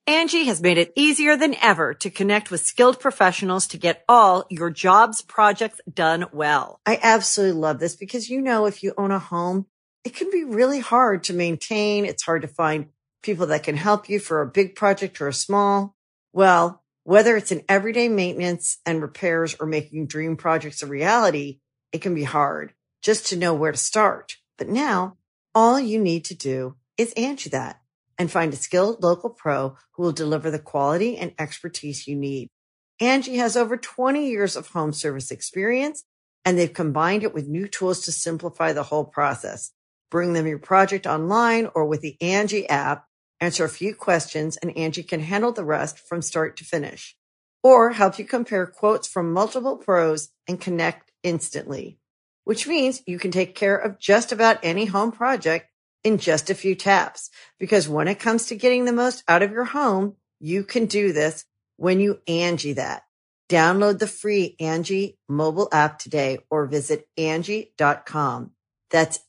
Angie has made it easier than ever to connect with skilled professionals to get all your jobs projects done well. I absolutely love this because, if you own a home, it can be really hard to maintain. It's hard to find people that can help you for a big project or a small. Well, whether it's in everyday maintenance and repairs or making dream projects a reality, it can be hard just to know where to start. But now all you need to do is Angie that and find a skilled local pro who will deliver the quality and expertise you need. Angie has over 20 years of home service experience, and they've combined it with new tools to simplify the whole process. Bring them your project online or with the Angie app, answer a few questions, and Angie can handle the rest from start to finish. Or help you compare quotes from multiple pros and connect instantly, which means you can take care of just about any home project in just a few taps. Because when it comes to getting the most out of your home, you can do this when you Angie that. Download the free Angie mobile app today or visit Angie.com. That's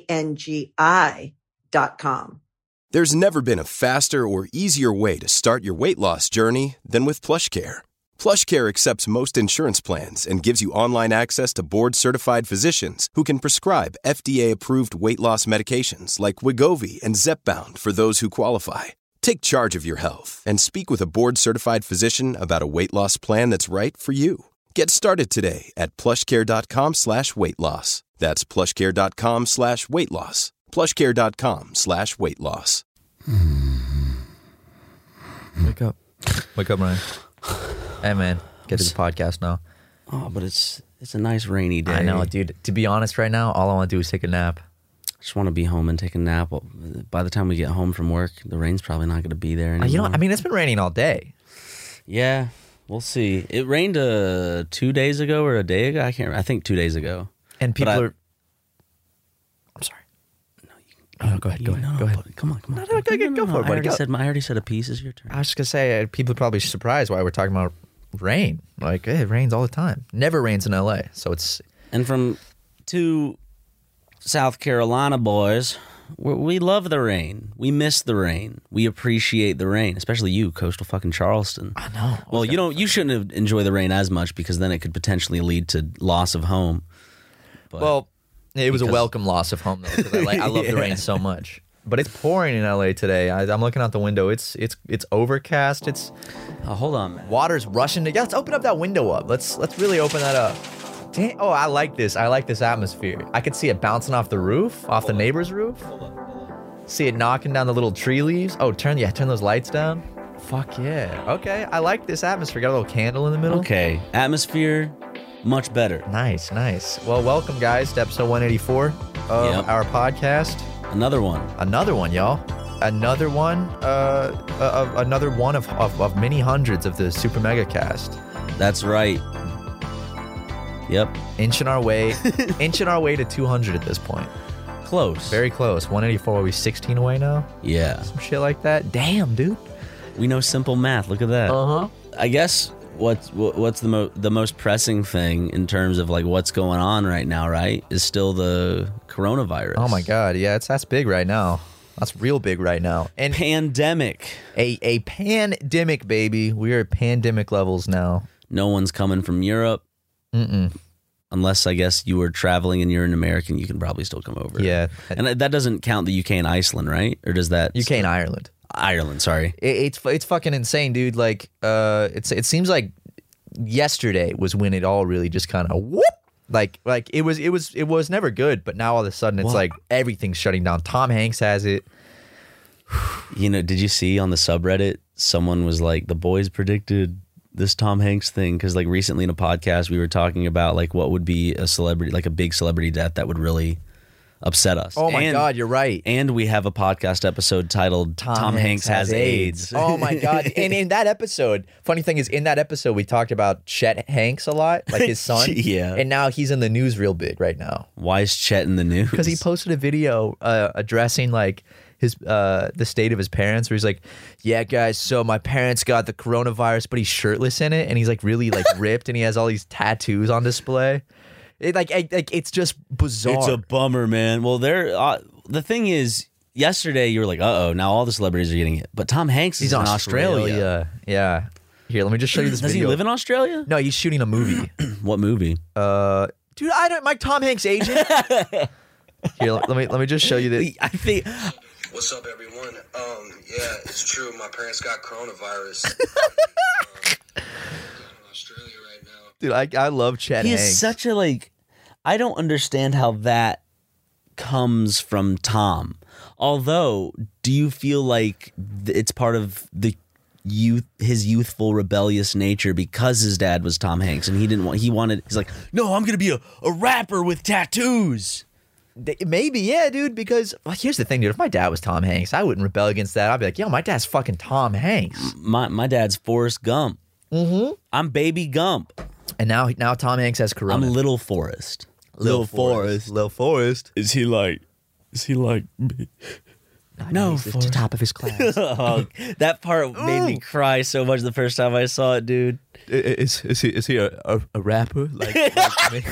ANGI.com. There's never been a faster or easier way to start your weight loss journey than with PlushCare. PlushCare accepts most insurance plans and gives you online access to board-certified physicians who can prescribe FDA-approved weight loss medications like Wegovy and Zepbound for those who qualify. Take charge of your health and speak with a board-certified physician about a weight loss plan that's right for you. Get started today at plushcare.com/weight loss. That's plushcare.com/weight loss. plushcare.com/weight loss. Wake up. Wake up, Ryan. Hey, man. Get to the podcast now. Oh, but it's a nice rainy day. I know, dude. To be honest, right now, all I want to do is take a nap. I just want to be home and take a nap. By the time we get home from work, the rain's probably not going to be there anymore. It's been raining all day. Yeah, we'll see. It rained 2 days ago or a day ago. I can't remember. I think 2 days ago. And people are... I'm sorry. No, go ahead. Go ahead. Come on. No, go for it, buddy. I already said a piece. Is your turn. I was just going to say, people are probably surprised why we're talking about rain. Like, it rains all the time. Never rains in LA. So it's... And from two South Carolina boys, we love the rain. We miss the rain. We appreciate the rain, especially you, coastal fucking Charleston. I know. Well, you shouldn't enjoy the rain as much because then it could potentially lead to loss of home. But well, it was a welcome loss of home, though, because I love the rain so much. But it's pouring in LA today. I'm looking out the window. It's overcast. It's hold on, man. Water's rushing. Yeah, let's open up that window up. Let's really open that up. Damn, I like this. I like this atmosphere. I could see it bouncing off the roof, off the neighbor's roof. See it knocking down the little tree leaves. Oh, turn those lights down. Fuck yeah. Okay, I like this atmosphere. Got a little candle in the middle. Okay, atmosphere, much better. Nice. Well, welcome, guys, to episode 184 of our podcast. Another one, y'all. Another one of many hundreds of the Super Mega Cast. That's right. Yep. Inching our way to 200 at this point. Close. Very close. 184. Are we 16 away now? Yeah. Some shit like that. Damn, dude. We know simple math. Look at that. I guess what's the most pressing thing in terms of like what's going on right now, right, is still the coronavirus. Oh my God. Yeah, that's big right now. That's real big right now. And pandemic. A pandemic, baby. We are at pandemic levels now. No one's coming from Europe. Unless, I guess, you were traveling and you're an American, you can probably still come over. Yeah. And that doesn't count the UK and Iceland, right? Or does that... UK and Ireland. Ireland, sorry. It's fucking insane, dude. Like, it seems like yesterday was when it all really just kind of whoop. Like it was never good, but now all of a sudden it's like everything's shutting down. Tom Hanks has it. Did you see on the subreddit, someone was like, the boys predicted this Tom Hanks thing, because like recently in a podcast we were talking about like what would be a celebrity, like a big celebrity death that would really upset us. Oh my God, you're right. And we have a podcast episode titled Tom Hanks has AIDS. Oh my God. And in that episode, funny thing is, in that episode we talked about Chet Hanks a lot, like his son. Yeah. And now he's in the news real big right now. Why is Chet in the news? Because he posted a video addressing like his the state of his parents, where he's like, yeah guys, so my parents got the coronavirus, but he's shirtless in it, and he's like really like ripped, and he has all these tattoos on display. It's just bizarre. It's a bummer, man. Well, the thing is, yesterday you were like, now all the celebrities are getting it. But Tom Hanks is in Australia. Yeah. Here, let me just show you this Does video. he live in Australia? No, he's shooting a movie. What movie? Dude, I don't. My Tom Hanks agent. Here, let me just show you this. I think. What's up, everyone? Yeah, it's true. My parents got coronavirus. In Australia right now. Dude, I love Chet He Hanks. is such a I don't understand how that comes from Tom. Although, do you feel like it's part of his youthful rebellious nature because his dad was Tom Hanks and he's like, no, I'm gonna be a rapper with tattoos. Maybe, yeah, dude, because here's the thing, dude. If my dad was Tom Hanks, I wouldn't rebel against that. I'd be like, yo, my dad's fucking Tom Hanks. My dad's Forrest Gump. Mm-hmm. I'm Baby Gump. And now Tom Hanks has corona. I'm Little Forrest. Little Forrest. Is he like me? No, he's at the top of his class. Oh, that part made me cry so much the first time I saw it, dude. Is he a rapper like me?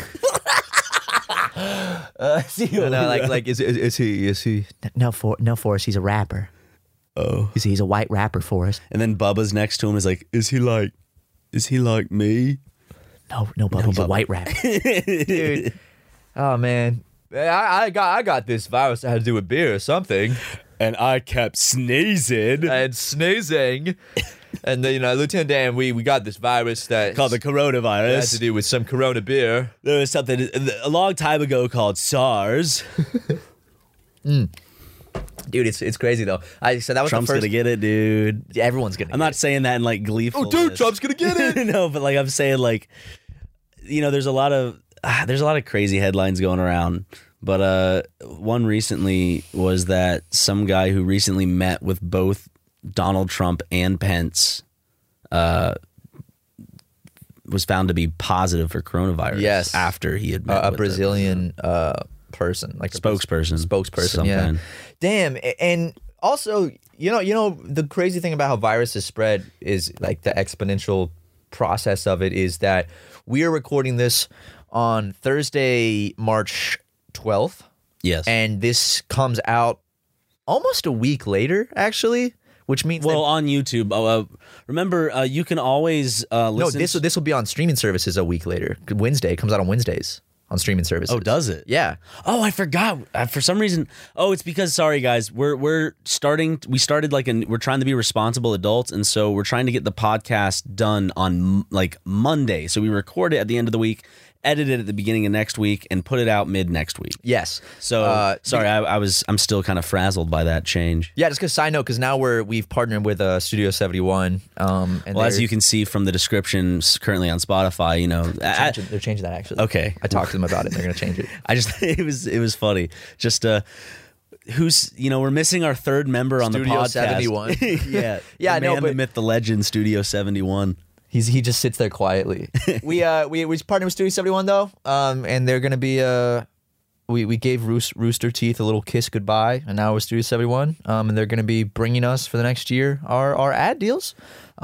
Is he? No, Forrest. He's a rapper. Oh, he's a white rapper, Forrest. And then Bubba's next to him is like, is he like me? No, Bubba. He's a white rapper, dude. Oh man, I got this virus that had to do with beer or something, and I kept sneezing. And then, Lieutenant Dan, we got this virus that called the coronavirus. It had to do with some Corona beer. There was something a long time ago called SARS. Dude, it's crazy though. So that was Trump's the first. Gonna get it, dude. Yeah, everyone's gonna. I'm not saying that in like gleeful. Oh, dude, Trump's gonna get it. No, but like I'm saying, like, there's a lot of crazy headlines going around. But one recently was that some guy who recently met with both Donald Trump and Pence was found to be positive for coronavirus. Yes, after he had met a with Brazilian person, like spokesperson. Yeah. Kind. Damn, and also, the crazy thing about how viruses spread is like the exponential process of it is that we are recording this on Thursday, March 12th. Yes, and this comes out almost a week later, actually. Which means on YouTube. Remember, you can always listen. No, this will be on streaming services a week later. Wednesday, it comes out on Wednesdays on streaming services. Oh, does it? Yeah. Oh, I forgot. For some reason. Oh, it's because sorry guys, we're starting. We started we're trying to be responsible adults, and so we're trying to get the podcast done on like Monday. So we record it at the end of the week, edit it at the beginning of next week, and put it out mid next week. Yes. So sorry, I'm still kind of frazzled by that change. Yeah, just because side note, because now we've partnered with Studio 71. And as you can see from the description currently on Spotify, they're changing that actually. Okay, I talked to them about it. They're going to change it. It was funny. Just who's we're missing our third member on Studio the podcast. 71. Yeah, yeah. The man, the myth, the legend, Studio 71. He just sits there quietly. we partnered with Studio 71 though, and they're gonna be we gave Rooster Teeth a little kiss goodbye, and now we're Studio 71, and they're gonna be bringing us for the next year our ad deals.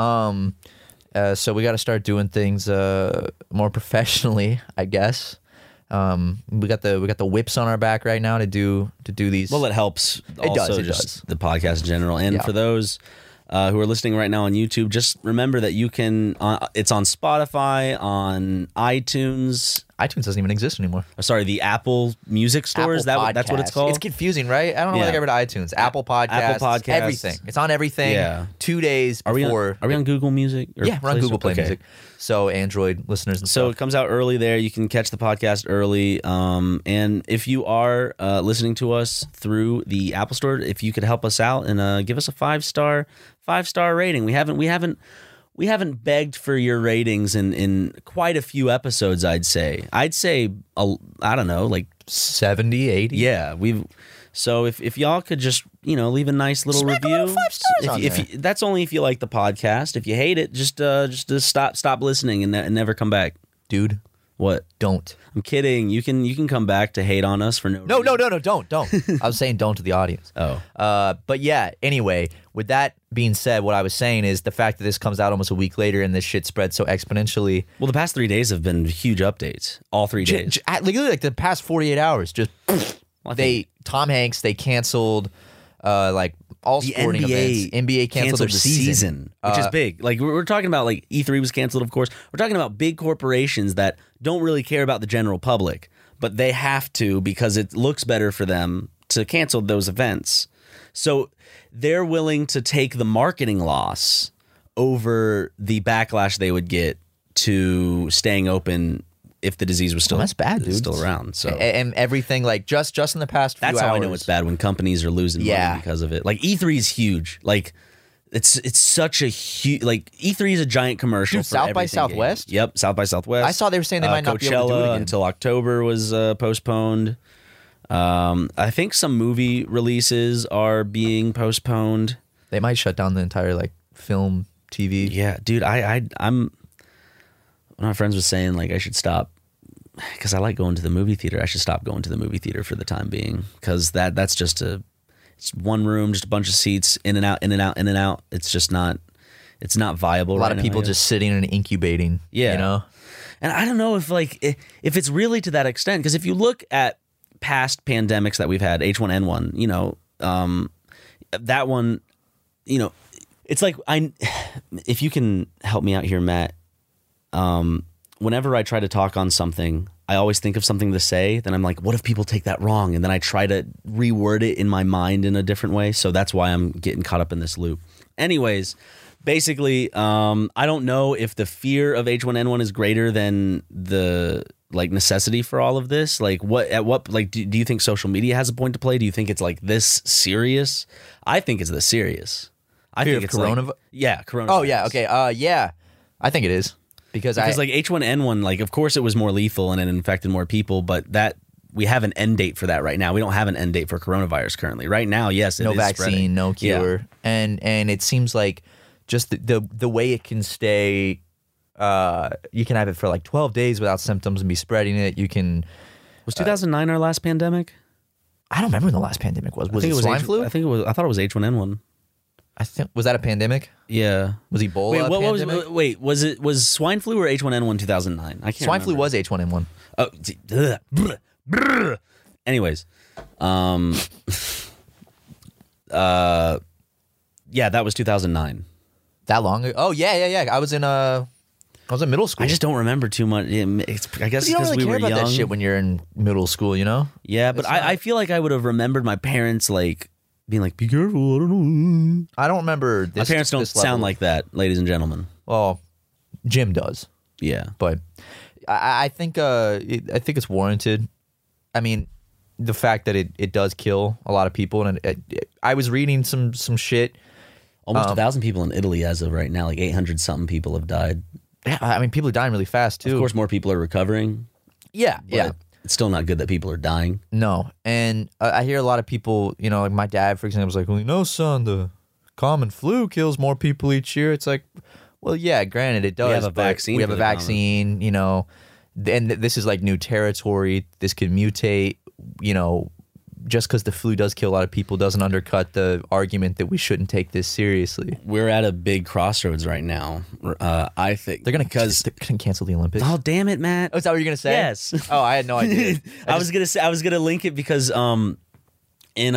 So we got to start doing things more professionally, I guess. We got the whips on our back right now to do these. Well, it helps. It also does. Just the podcast in general, and for those who are listening right now on YouTube, just remember that you can. It's on Spotify, on iTunes. iTunes doesn't even exist anymore. Sorry, the Apple Music Store. That's what it's called? It's confusing, right? I don't know why they got rid of iTunes. Apple Podcasts. Everything. It's on everything. Yeah. 2 days before. Are we on Google Music? Yeah, we're on Google Play Music. So Android listeners and so stuff. it comes out early there. You can catch the podcast early. And if you are listening to us through the Apple Store, if you could help us out and give us a 5-star rating. We haven't begged for your ratings in quite a few episodes, I'd say. I don't know, like 70, 80. Yeah, so if y'all could just, leave a nice little review. 5 stars on there. That's only if you like the podcast. If you hate it, just stop listening and never come back. Dude, what? Don't. I'm kidding. You can come back to hate on us for no reason. No, don't. I was saying don't to the audience. Oh. But yeah, anyway, with that being said, what I was saying is the fact that this comes out almost a week later and this shit spread so exponentially. Well, the past 3 days have been huge updates. All 3 days. Literally like the past 48 hours, just Tom Hanks, they canceled like all The sporting NBA events. NBA canceled the season, which is big. Like we're talking about, like E3 was canceled, of course. We're talking about big corporations that don't really care about the general public, but they have to because it looks better for them to cancel those events. So they're willing to take the marketing loss over the backlash they would get to staying open if the disease was still that's bad, dude. still around. So and everything like just in the past few that's how hours. I know it's bad when companies are losing money because of it. Like E3 is huge. Like it's such a huge, like E3 is a giant commercial. Dude, for South by everything Southwest? gaming. Yep, South by Southwest. I saw they were saying they might not be able to do it Coachella again. until October was postponed. I think some movie releases are being postponed. They might shut down the entire like film, TV. Yeah, dude, I'm one of my friends was saying like I should stop because I like going to the movie theater. I should stop going to the movie theater for the time being because that's just it's one room, just a bunch of seats, in and out, in and out, in and out. It's just not viable. A lot of people just sitting and incubating. Yeah. You know? And I don't know if it's really to that extent, because if you look at past pandemics that we've had, H1N1, you know, that one, you know, it's like if you can help me out here, Matt, whenever I try to talk on something, I always think of something to say. Then I'm like, what if people take that wrong? And then I try to reword it in my mind in a different way. So that's why I'm getting caught up in this loop. Anyways, basically, I don't know if the fear of H1N1 is greater than the like necessity for all of this. Like do you think social media has a point to play? Do you think it's like this serious? I think it's this serious. I Fear think of it's coronavirus? Yeah, coronavirus. Oh yeah, okay. Yeah. I think it is. Because like H1N1, like of course it was more lethal and it infected more people, but that we have an end date for that right now. We don't have an end date for coronavirus currently. Right now, yes, it no is vaccine, spreading. no cure, Yeah. and it seems like just the way it can stay. You can have it for like 12 days without symptoms and be spreading it. You can. Was 2009 our last pandemic? I don't remember when the last pandemic was. Was it swine flu? I think it was. I thought it was H1N1. I think was that a pandemic? Yeah. Was Ebola Wait, a what pandemic? was swine flu or H1N1 2009? I can't. Swine flu remember. was H1N1. Oh, anyways, yeah, that was 2009. That long ago? Oh yeah. I was in middle school. I just don't remember too much. I guess you don't because really we care were about young. that shit when you're in middle school, you know? Yeah, but I feel like I would have remembered my parents like being like, "Be careful, I don't know." I don't remember this. My parents don't this level. sound like that, ladies and gentlemen. Well, Jim does, Yeah, but I think I think it's warranted. I mean, the fact that it does kill a lot of people, and I was reading some shit. almost 1,000 people in Italy as of right now. Like 800 something people have died. Yeah, I mean, people are dying really fast too. Of course, more people are recovering. Yeah, But it's still not good that people are dying. No, and I hear a lot of people, you know, like my dad, for example, was like, well, you know, son, the common flu kills more people each year. It's like, well, yeah, granted, it does. have a but vaccine We have for a the common. vaccine, you know, and this is like new territory. This could mutate, you know, just because the flu does kill a lot of people doesn't undercut the argument that we shouldn't take this seriously. We're at a big crossroads right now. I think They're gonna cancel the Olympics. Oh, damn it, Matt! Oh, is that what you're gonna say? Yes. Oh, I had no idea. I was gonna link it because in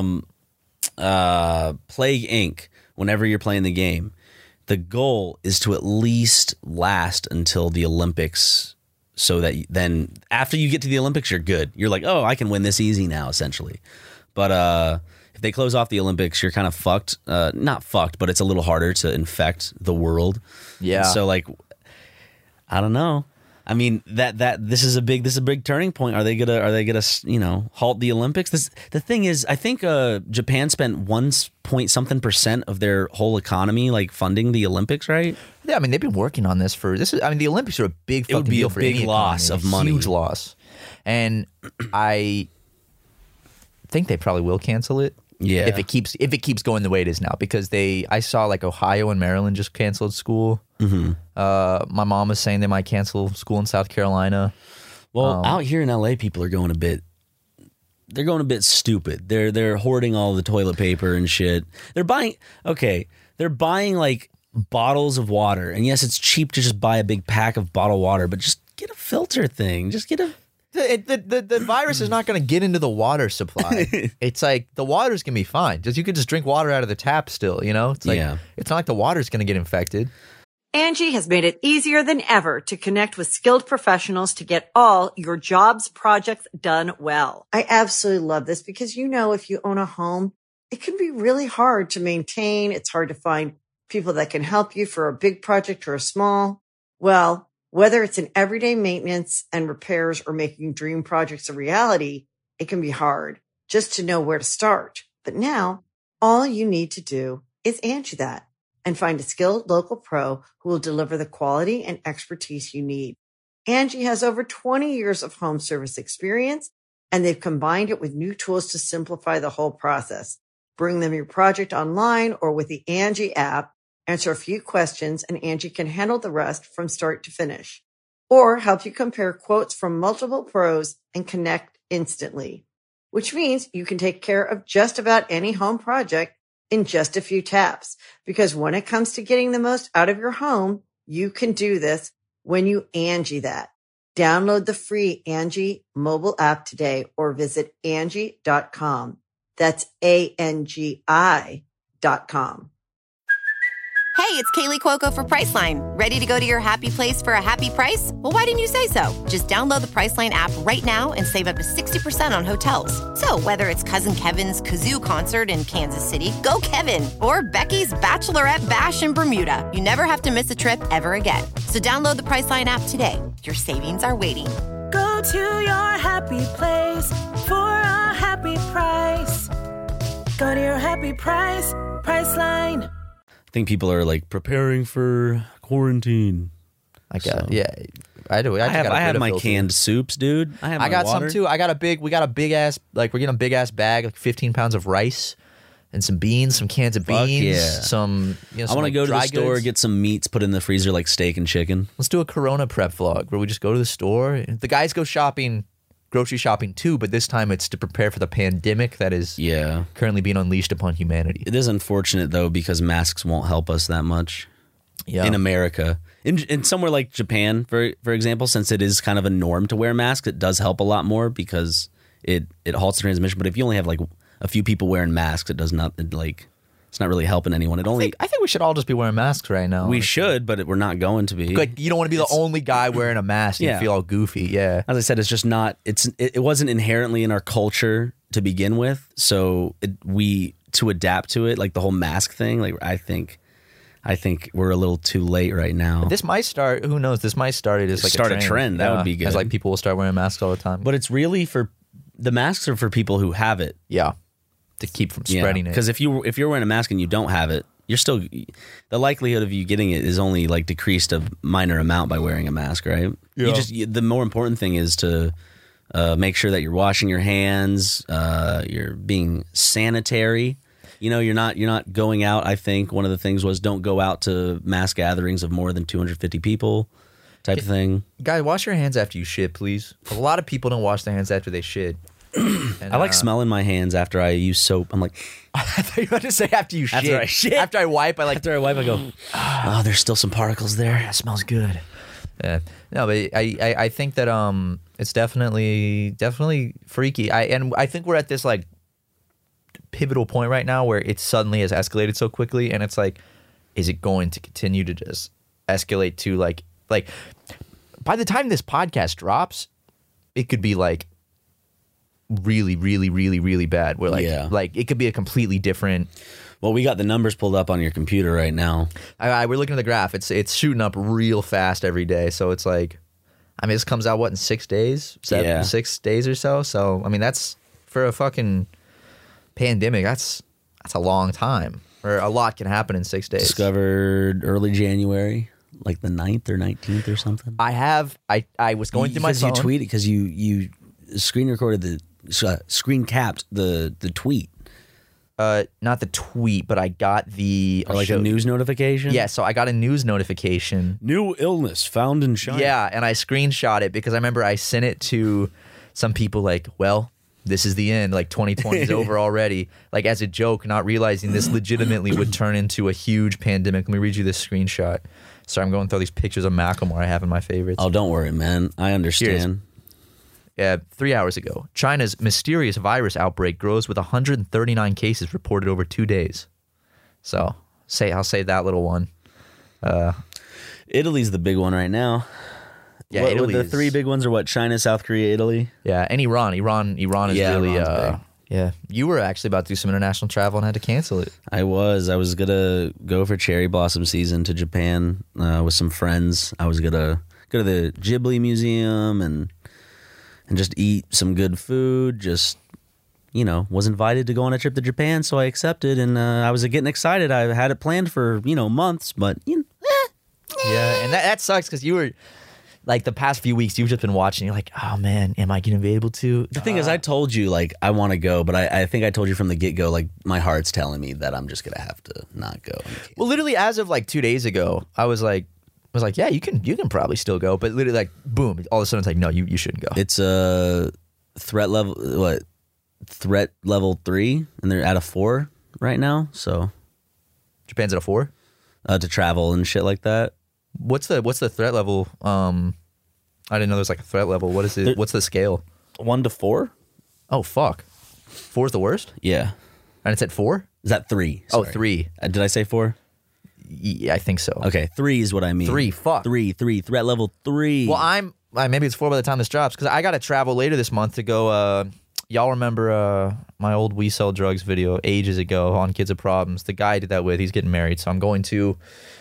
Plague Inc., whenever you're playing the game, the goal is to at least last until the Olympics, so that then after you get to the Olympics, you're good. You're like, oh, I can win this easy now, essentially. But if they close off the Olympics, you're kind of fucked. Not fucked, but it's a little harder to infect the world. Yeah. And so like, I don't know. I mean this is a big turning point. Are they gonna halt the Olympics? The thing is, I think Japan spent 1% of their whole economy like funding the Olympics, right? Yeah, I mean they've been working on this for this. I mean the Olympics are a big fucking would be deal a for big any loss economy, of money. huge loss, and I think they probably will cancel it. Yeah. if it keeps going the way it is now, because I saw like Ohio and Maryland just canceled school. Mm-hmm. My mom was saying they might cancel school in South Carolina. Well, out here in LA, people are going a bit. They're going a bit stupid. They're hoarding all the toilet paper and shit. They're buying like bottles of water, and yes, it's cheap to just buy a big pack of bottled water, but just get a filter thing. Just get a. The virus is not going to get into the water supply. It's like the water's going to be fine. You could just drink water out of the tap still, you know? It's like It's not like the water's going to get infected. Angie has made it easier than ever to connect with skilled professionals to get all your jobs projects done well. I absolutely love this because, you know, if you own a home, it can be really hard to maintain. It's hard to find people that can help you for a big project or a small. Well, whether it's in everyday maintenance and repairs or making dream projects a reality, it can be hard just to know where to start. But now all you need to do is Angie that and find a skilled local pro who will deliver the quality and expertise you need. Angie has over 20 years of home service experience, and they've combined it with new tools to simplify the whole process. Bring them your project online or with the Angie app, answer a few questions, and Angie can handle the rest from start to finish. Or help you compare quotes from multiple pros and connect instantly, which means you can take care of just about any home project in just a few taps. Because when it comes to getting the most out of your home, you can do this when you Angie that. Download the free Angie mobile app today or visit Angie.com. That's ANGI.com. Hey, it's Kaylee Cuoco for Priceline. Ready to go to your happy place for a happy price? Well, why didn't you say so? Just download the Priceline app right now and save up to 60% on hotels. So whether it's Cousin Kevin's Kazoo Concert in Kansas City, go Kevin, or Becky's Bachelorette Bash in Bermuda, you never have to miss a trip ever again. So download the Priceline app today. Your savings are waiting. Go to your happy place for a happy price. Go to your happy price, Priceline. I think people are like preparing for quarantine. I do. I have my canned soups, dude. I got water. some too. We got a big ass, we're getting a big ass bag, like 15 pounds of rice and some beans, some cans of beans, yeah. some, I want to go to the store, get some meats, put in the freezer like steak and chicken. Let's do a Corona prep vlog where we just go to the store. The guys go grocery shopping too, but this time it's to prepare for the pandemic that is currently being unleashed upon humanity. It is unfortunate though because masks won't help us that much in America. In somewhere like Japan, for example, since it is kind of a norm to wear masks, it does help a lot more because it halts the transmission. But if you only have like a few people wearing masks, it does not it's not really helping anyone. I think we should all just be wearing masks right now. We should, but we're not going to be. Like, you don't want to be the only guy wearing a mask and feel all goofy. Yeah. As I said, it's just not. It wasn't inherently in our culture to begin with. So to adapt to it, like the whole mask thing. Like I think we're a little too late right now. This might start. Who knows? This might start as like a trend. That would be good. As like people will start wearing masks all the time. But it's really the masks are for people who have it. Yeah. To keep from spreading it. Because if you're wearing a mask and you don't have it, you're still, the likelihood of you getting it is only like decreased a minor amount by wearing a mask, right? Yeah. The more important thing is to make sure that you're washing your hands, you're being sanitary. You know, you're not going out. I think one of the things was don't go out to mass gatherings of more than 250 people type of thing. Guys, wash your hands after you shit, please. A lot of people don't wash their hands after they shit. And, I like smelling my hands after I use soap. I'm like, I thought you were about to say after you shit. After I shit. After I wipe, I go, oh, there's still some particles there. That smells good. Yeah. No, but I think that it's definitely freaky. I think we're at this like pivotal point right now where it suddenly has escalated so quickly, and it's like, is it going to continue to just escalate to like by the time this podcast drops, it could be like really, really, really, really bad. Where like it could be a completely different. Well, we got the numbers pulled up on your computer right now. We're looking at the graph. It's shooting up real fast every day. So it's like, I mean, this comes out in 6 days, 6 days or so. So I mean, that's for a fucking pandemic. That's a long time. Or a lot can happen in 6 days. Discovered early January, like the 9th or 19th or something. I was going through my phone. You tweeted because you screen recorded screen capped the tweet. Not the tweet, but I got the a news notification. Yeah, so I got a news notification. New illness found in China. Yeah, and I screenshot it because I remember I sent it to some people like, well, this is the end. Like 2020 is over already. Like as a joke, not realizing this legitimately would turn into a huge pandemic. Let me read you this screenshot. Sorry, I'm going through all these pictures of Macklemore I have in my favorites. Oh, don't worry, man. I understand. 3 hours ago. China's mysterious virus outbreak grows with 139 cases reported over 2 days. So I'll say that little one. Italy's the big one right now. Yeah, Italy. The three big ones are what? China, South Korea, Italy. Yeah, and Iran. Iran is really. Iran's big. Yeah, you were actually about to do some international travel and had to cancel it. I was gonna go for cherry blossom season to Japan with some friends. I was gonna go to the Ghibli Museum and just eat some good food. Just was invited to go on a trip to Japan, so I accepted, and I was getting excited. I had it planned for months, but Yeah, and that sucks because you were. Like the past few weeks, you've just been watching. You're like, oh man, am I going to be able to? The thing is, I told you like I want to go, but I think I told you from the get go, like my heart's telling me that I'm just gonna have to not go. Well, literally, as of like 2 days ago, I was like, yeah, you can probably still go, but literally, like, boom, all of a sudden, it's like, no, you shouldn't go. It's a threat level 3, and they're at a 4 right now. So Japan's at a 4 to travel and shit like that. What's the threat level? I didn't know there's like a threat level. What is it? What's the scale? 1 to 4. Oh fuck, 4 is the worst. Yeah, and it's at 4. Is that 3? Oh, Sorry. 3. Did I say 4? Yeah, I think so. Okay, 3 is what I mean. 3. Fuck. 3. Threat level 3. Well, maybe it's 4 by the time this drops because I got to travel later this month to go. Y'all remember my old We Sell Drugs video ages ago on Kids of Problems? The guy I did that with, he's getting married, so I'm going to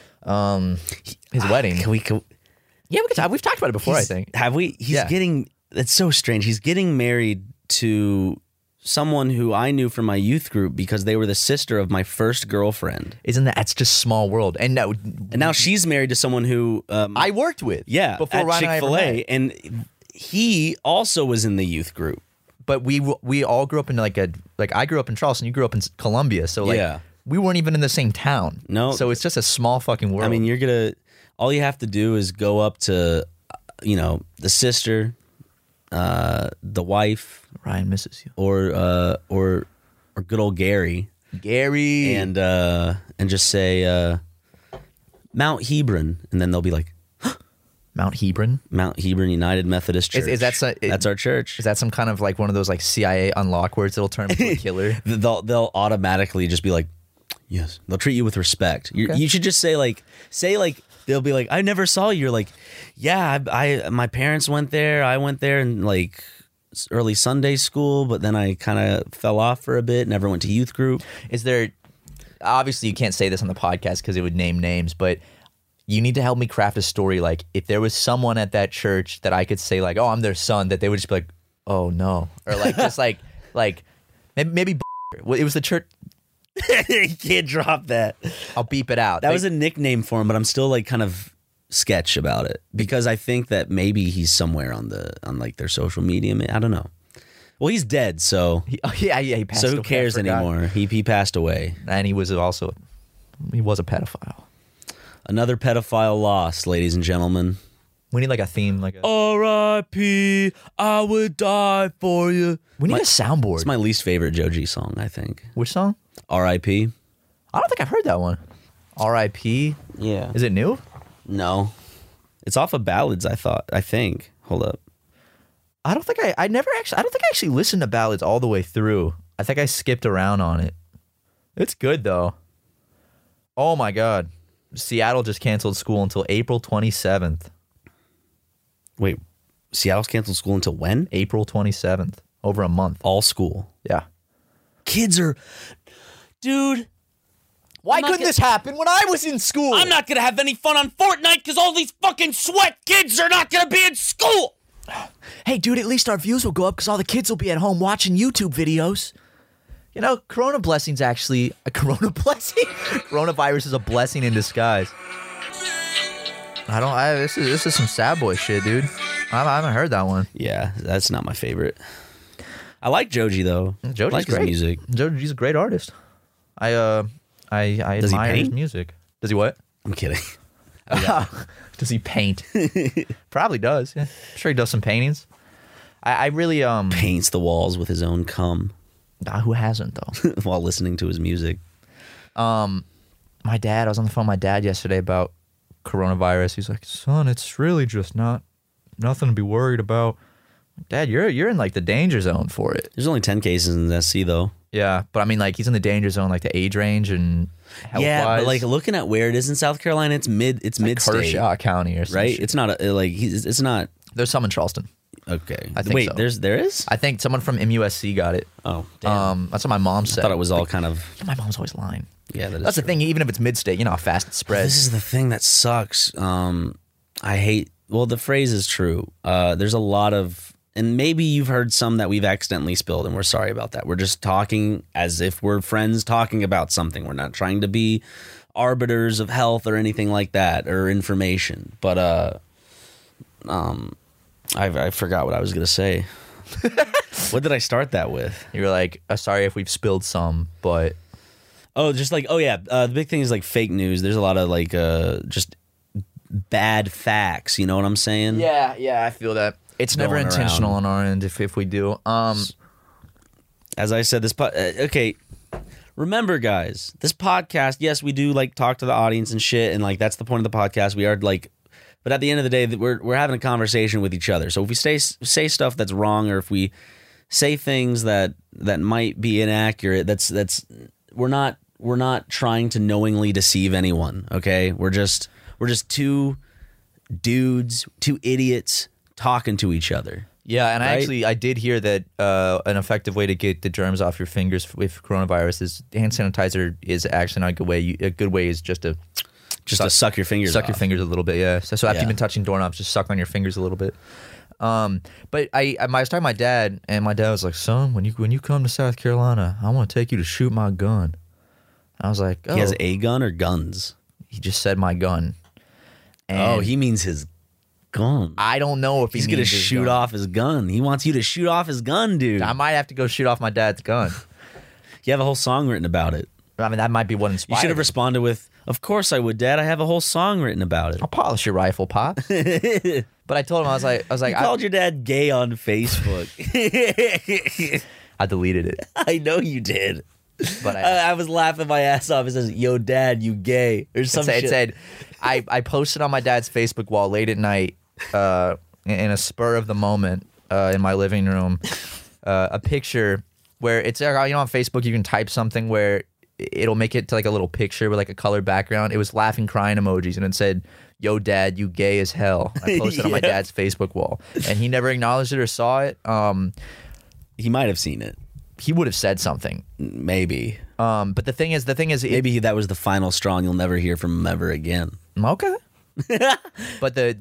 his wedding. Yeah, we've talked about it before, I think. Have we? He's getting, it's so strange. He's getting married to someone who I knew from my youth group because they were the sister of my first girlfriend. That's just small world. And now she's married to someone who I worked with. Yeah, before at Ryan Chick-fil-A, and I and he also was in the youth group. But we all grew up in like I grew up in Charleston, you grew up in Columbia, so like we weren't even in the same town. No, so it's just a small fucking world. I mean, all you have to do is go up to, the sister, the wife. Ryan misses you. Or good old Gary, and just say Mount Hebron, and then they'll be like, Mount Hebron United Methodist Church. That's our church. Is that some kind of like one of those like CIA unlock words that'll turn into a killer? They'll automatically just be like, yes. They'll treat you with respect. Okay. You should just say they'll be like, I never saw you. You're like, yeah, my parents went there. I went there in like early Sunday school, but then I kind of fell off for a bit. Never went to youth group. Is there? Obviously, you can't say this on the podcast because it would name names, but you need to help me craft a story. Like, if there was someone at that church that I could say, like, oh, I'm their son, that they would just be like, oh, no. Or, like, just like maybe it was the church. You can't drop that. I'll beep it out. That was a nickname for him, but I'm still, like, kind of sketch about it because I think that maybe he's somewhere on like, their social media. I don't know. Well, he's dead, so. He passed away. So who cares anymore? He passed away. And he was a pedophile. Another pedophile lost, ladies and gentlemen. We need like a theme, like a R.I.P. I would die for you. We need a soundboard. It's my least favorite Joji song, I think. Which song? R.I.P. I don't think I've heard that one. R.I.P. Yeah. Is it new? No. It's off of Ballads, I think. Hold up. I don't think I actually listened to Ballads all the way through. I think I skipped around on it. It's good though. Oh my God. Seattle just canceled school until April 27th. Wait, Seattle's canceled school until when? April 27th. Over a month. All school. Yeah. Kids are... Dude. Why couldn't this happen when I was in school? I'm not going to have any fun on Fortnite because all these fucking sweat kids are not going to be in school. Hey, dude, at least our views will go up because all the kids will be at home watching YouTube videos. You know, Corona blessing's actually a Corona blessing. Coronavirus is a blessing in disguise. This is some sad boy shit, dude. I haven't heard that one. Yeah, that's not my favorite. I like Joji though. Joji's like great. His music. Joji's a great artist. I admire his music. Does he what? I'm kidding. Does he paint? Probably does. Yeah. I'm sure he does some paintings. I really paints the walls with his own cum. Who hasn't though? While listening to his music. My dad. I was on the phone with my dad yesterday about coronavirus. He's like, son, it's really just nothing to be worried about. Dad, you're in like the danger zone for it. There's only 10 cases in the SC though. Yeah, but I mean, like he's in the danger zone, like the age range and health-wise. Yeah, but like looking at where it is in South Carolina, it's mid like state, Kershaw County or something. right? It's not it's not There's some in Charleston. okay. I think Wait, so. there is? I think someone from MUSC got it. Oh, damn. That's what my mom said. I thought it was all kind of My mom's always lying. yeah. That's the thing. Even if it's mid-state, you know how fast it spreads. This is the thing that sucks. I hate. Well, the phrase is true. There's a lot of. And maybe you've heard some that we've accidentally spilled, and we're sorry about that. We're just talking as if we're friends talking about something. We're not trying to be arbiters of health or anything like that or information. But I forgot what I was going to say. What did I start that with? You were like, sorry if we've spilled some, but Oh, just like, oh yeah. The big thing is like fake news. There's a lot of like just bad facts. You know what I'm saying? yeah, I feel that. It's never Going intentional around. on our end if we do. As I said, okay. Remember, guys, this podcast, yes, we do like talk to the audience and shit, and like that's the point of the podcast. We are like, but at the end of the day, we're having a conversation with each other. So if we say stuff that's wrong, or if we say things that might be inaccurate, that's we're not trying to knowingly deceive anyone. Okay, we're just two dudes, two idiots talking to each other. Yeah, and Right? I did hear that an effective way to get the germs off your fingers with coronavirus is hand sanitizer is actually not a good way. A good way is just to Suck your fingers suck off. your fingers a little bit. Yeah. So after Yeah. you've been touching doorknobs, just suck on your fingers a little bit. But I was talking to my dad, and my dad was like, "Son, when you come to South Carolina, I want to take you to shoot my gun." I was like, "Oh." He has a gun or guns? He just said my gun. Oh, And he means his gun. I don't know if He's gonna means his shoot gun. off his gun. He wants you to shoot off his gun, dude. I might have to go shoot off my dad's gun. You have a whole song written about it. I mean, that might be what You inspired should have him. responded with, "Of course I would, Dad. I have a whole song written about it." I'll polish your rifle, Pop. But I told him, I was like, You called your dad gay on Facebook. I deleted it. I know you did. But I was laughing my ass off. It says, "Yo, Dad, you gay," or some it shit. said, I posted on my dad's Facebook wall late at night, in a spur of the moment, in my living room, a picture where it's, you know, on Facebook you can type something where it'll make it to like a little picture with like a colored background. It was laughing, crying emojis, and it said, "Yo, Dad, you gay as hell." I posted on my Yeah. dad's Facebook wall, and he never acknowledged it or saw it. He might have seen it. He would have said something. Maybe. But the thing is, Maybe that was the final straw and you'll never hear from him ever again. okay. But the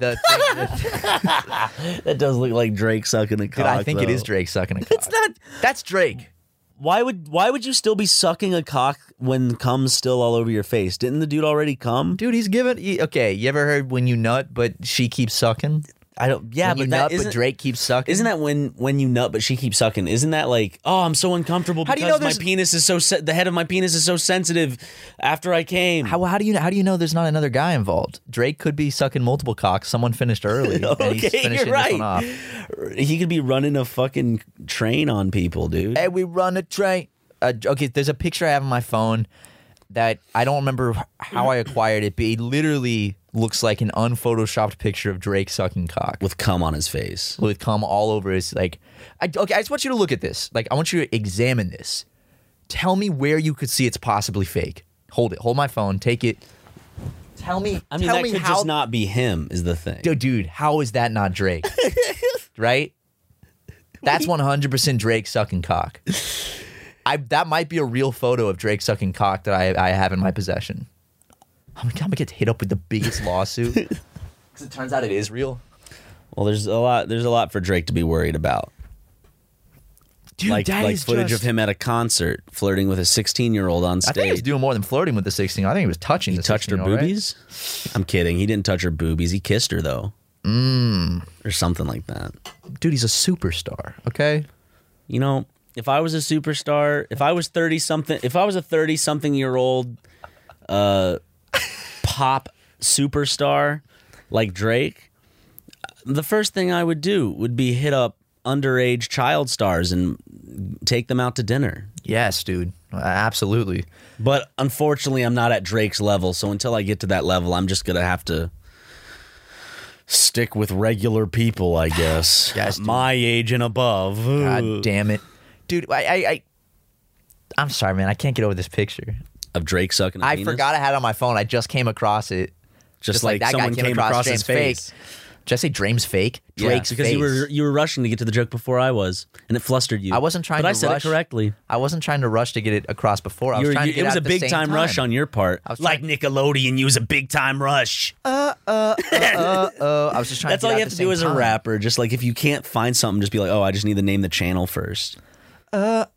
That does look like Drake sucking a cock. dude, I think it though. is Drake sucking a cock. It's not. That's Drake. Why would you still be sucking a cock when cum's still all over your face? Didn't the dude already cum? Dude, he's giving. Okay, you ever heard when you nut, but she keeps sucking? I don't. Yeah, when you but that nut, isn't. but Drake keeps sucking. Isn't that when you nut but she keeps sucking? Isn't that like, oh, I'm so uncomfortable How do because you know my there's- penis is so the head of my penis is so sensitive after I came. How do you know there's not another guy involved? Drake could be sucking multiple cocks. Someone finished early, and he's Okay, finishing you're this one right. off. He could be running a fucking train on people, dude. Hey, we run a train. Okay, there's a picture I have on my phone that I don't remember how I acquired it, but it literally looks like an unphotoshopped picture of Drake sucking cock With cum on his face. with cum all over his I just want you to look at this. Like, I want you to examine this. Tell me where you could see it's possibly fake. Hold it. Hold my phone. Take it. Tell me. I mean, tell that me could how, just not be him, is the thing. Dude, how is that not Drake? Right? That's 100% Drake sucking cock. That might be a real photo of Drake sucking cock that I have in my possession. I'm gonna get hit up with the biggest lawsuit because it turns out it is real. Well, there's a lot for Drake to be worried about. Dude, Like that is footage just, of him at a concert flirting with a 16-year-old on I think he was stage. doing more than flirting with the 16. I think he was touching. He the touched her 16-year-old, right? boobies? I'm kidding. He didn't touch her boobies. He kissed her though. Or something like that. Dude, he's a superstar. Okay. You know, if I was a superstar, if I was a 30-something-year-old pop superstar like Drake, the first thing I would do would be hit up underage child stars and take them out to dinner. Yes, dude. Absolutely. But unfortunately, I'm not at Drake's level, so until I get to that level, I'm just going to have to Stick with regular people, I guess. Yes, dude. My age and above. God damn it. Dude, I'm sorry, man. I can't get over this picture. Of Drake sucking a I penis? forgot I had it on my phone. I just came across it. Just like someone came across his face. Fake. Did I say Dream's fake? Yeah, Drake's because face. you were rushing to get to the joke before I was, and it flustered you. I wasn't trying but to I said rush. it correctly. I wasn't trying to rush to get it across before. I was trying to get it was it a at the big same time rush on your part. was Like trying- Nickelodeon, use a big time rush. I was just trying That's to all get you it have at to the do same as a time. rapper. Just like if you can't find something, just be like, oh, I just need to name the channel first. Like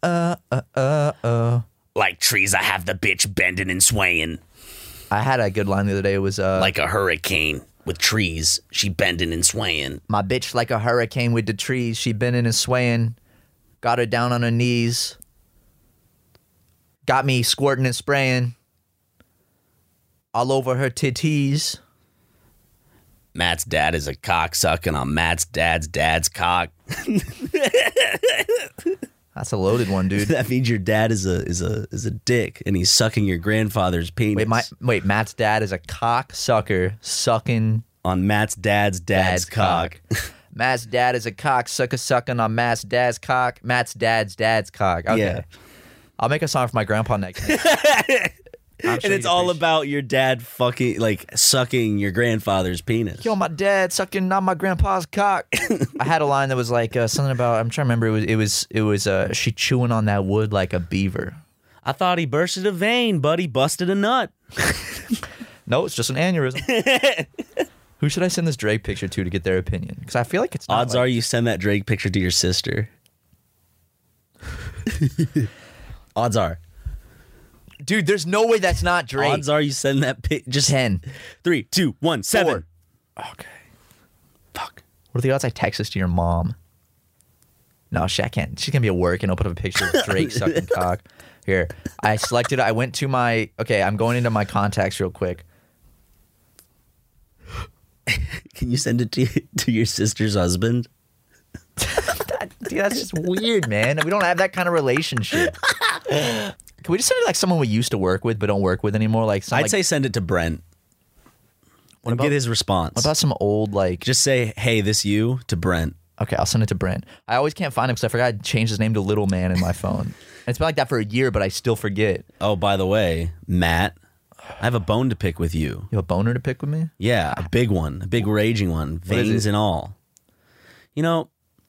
trees, I have the bitch bending and swaying. I had a good line the other day. It was Like a hurricane with trees, she bending and swaying. my bitch like a hurricane with the trees. She bending and swaying. Got her down on her knees. Got me squirting and spraying. All over her titties. Matt's dad is a cock sucking on Matt's dad's cock. That's a loaded one, dude. That means your dad is a dick, and he's sucking your grandfather's penis. Wait, Matt's dad is a cock sucker sucking on Matt's dad's cock. Matt's dad is a cock sucker sucking on Matt's dad's cock. Matt's dad's cock. Okay. Yeah. I'll make a song for my grandpa next. And it's all about your dad fucking like sucking your grandfather's penis. Yo, my dad sucking on my grandpa's cock. I had a line that was like something about, I'm trying to remember. It was she chewing on that wood like a beaver. I thought he bursted a vein, but he busted a nut. No, it's just an aneurysm. Who should I send this Drake picture to get their opinion? Because I feel like it's not Odds are you send that Drake picture to your sister. Odds are. Dude, there's no way that's not Drake. Odds are you send that pic. Just 10. 3, 2, 1, 7. 4. Okay. Fuck. What are the odds I text this to your mom? No, I can't. She's going to be at work and I'll put up a picture of Drake sucking cock. Here. I selected, I went to my, okay, I'm going into my contacts real quick. Can you send it to your sister's husband? Dude, that's just weird, man. We don't have that kind of relationship. Can we just send it like someone we used to work with but don't work with anymore? Like I'd say send it to Brent. And get his response. What about some old like? Just say, hey, this you to Brent. Okay, I'll send it to Brent. I always can't find him because I forgot I changed his name to Little Man in my phone. And it's been like that for a year, but I still forget. Oh, by the way, Matt, I have a bone to pick with you. You have a boner to pick with me? Yeah, a big one, a big raging one, veins and all. You know,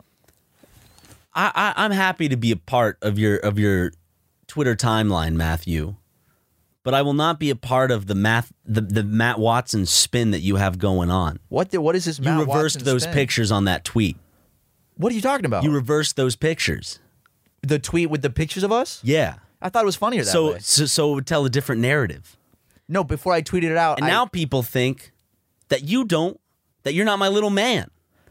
I'm happy to be a part of your Twitter timeline, Matthew, but I will not be a part of the Matt Watson spin that you have going on. What is this? You Matt reversed Watson those spin? pictures on that tweet. What are you talking about? You reversed those pictures. The tweet with the pictures of us? Yeah. I thought it was funnier that way. So it would tell a different narrative. No, before I tweeted it out, And now people think that that you're not my little man.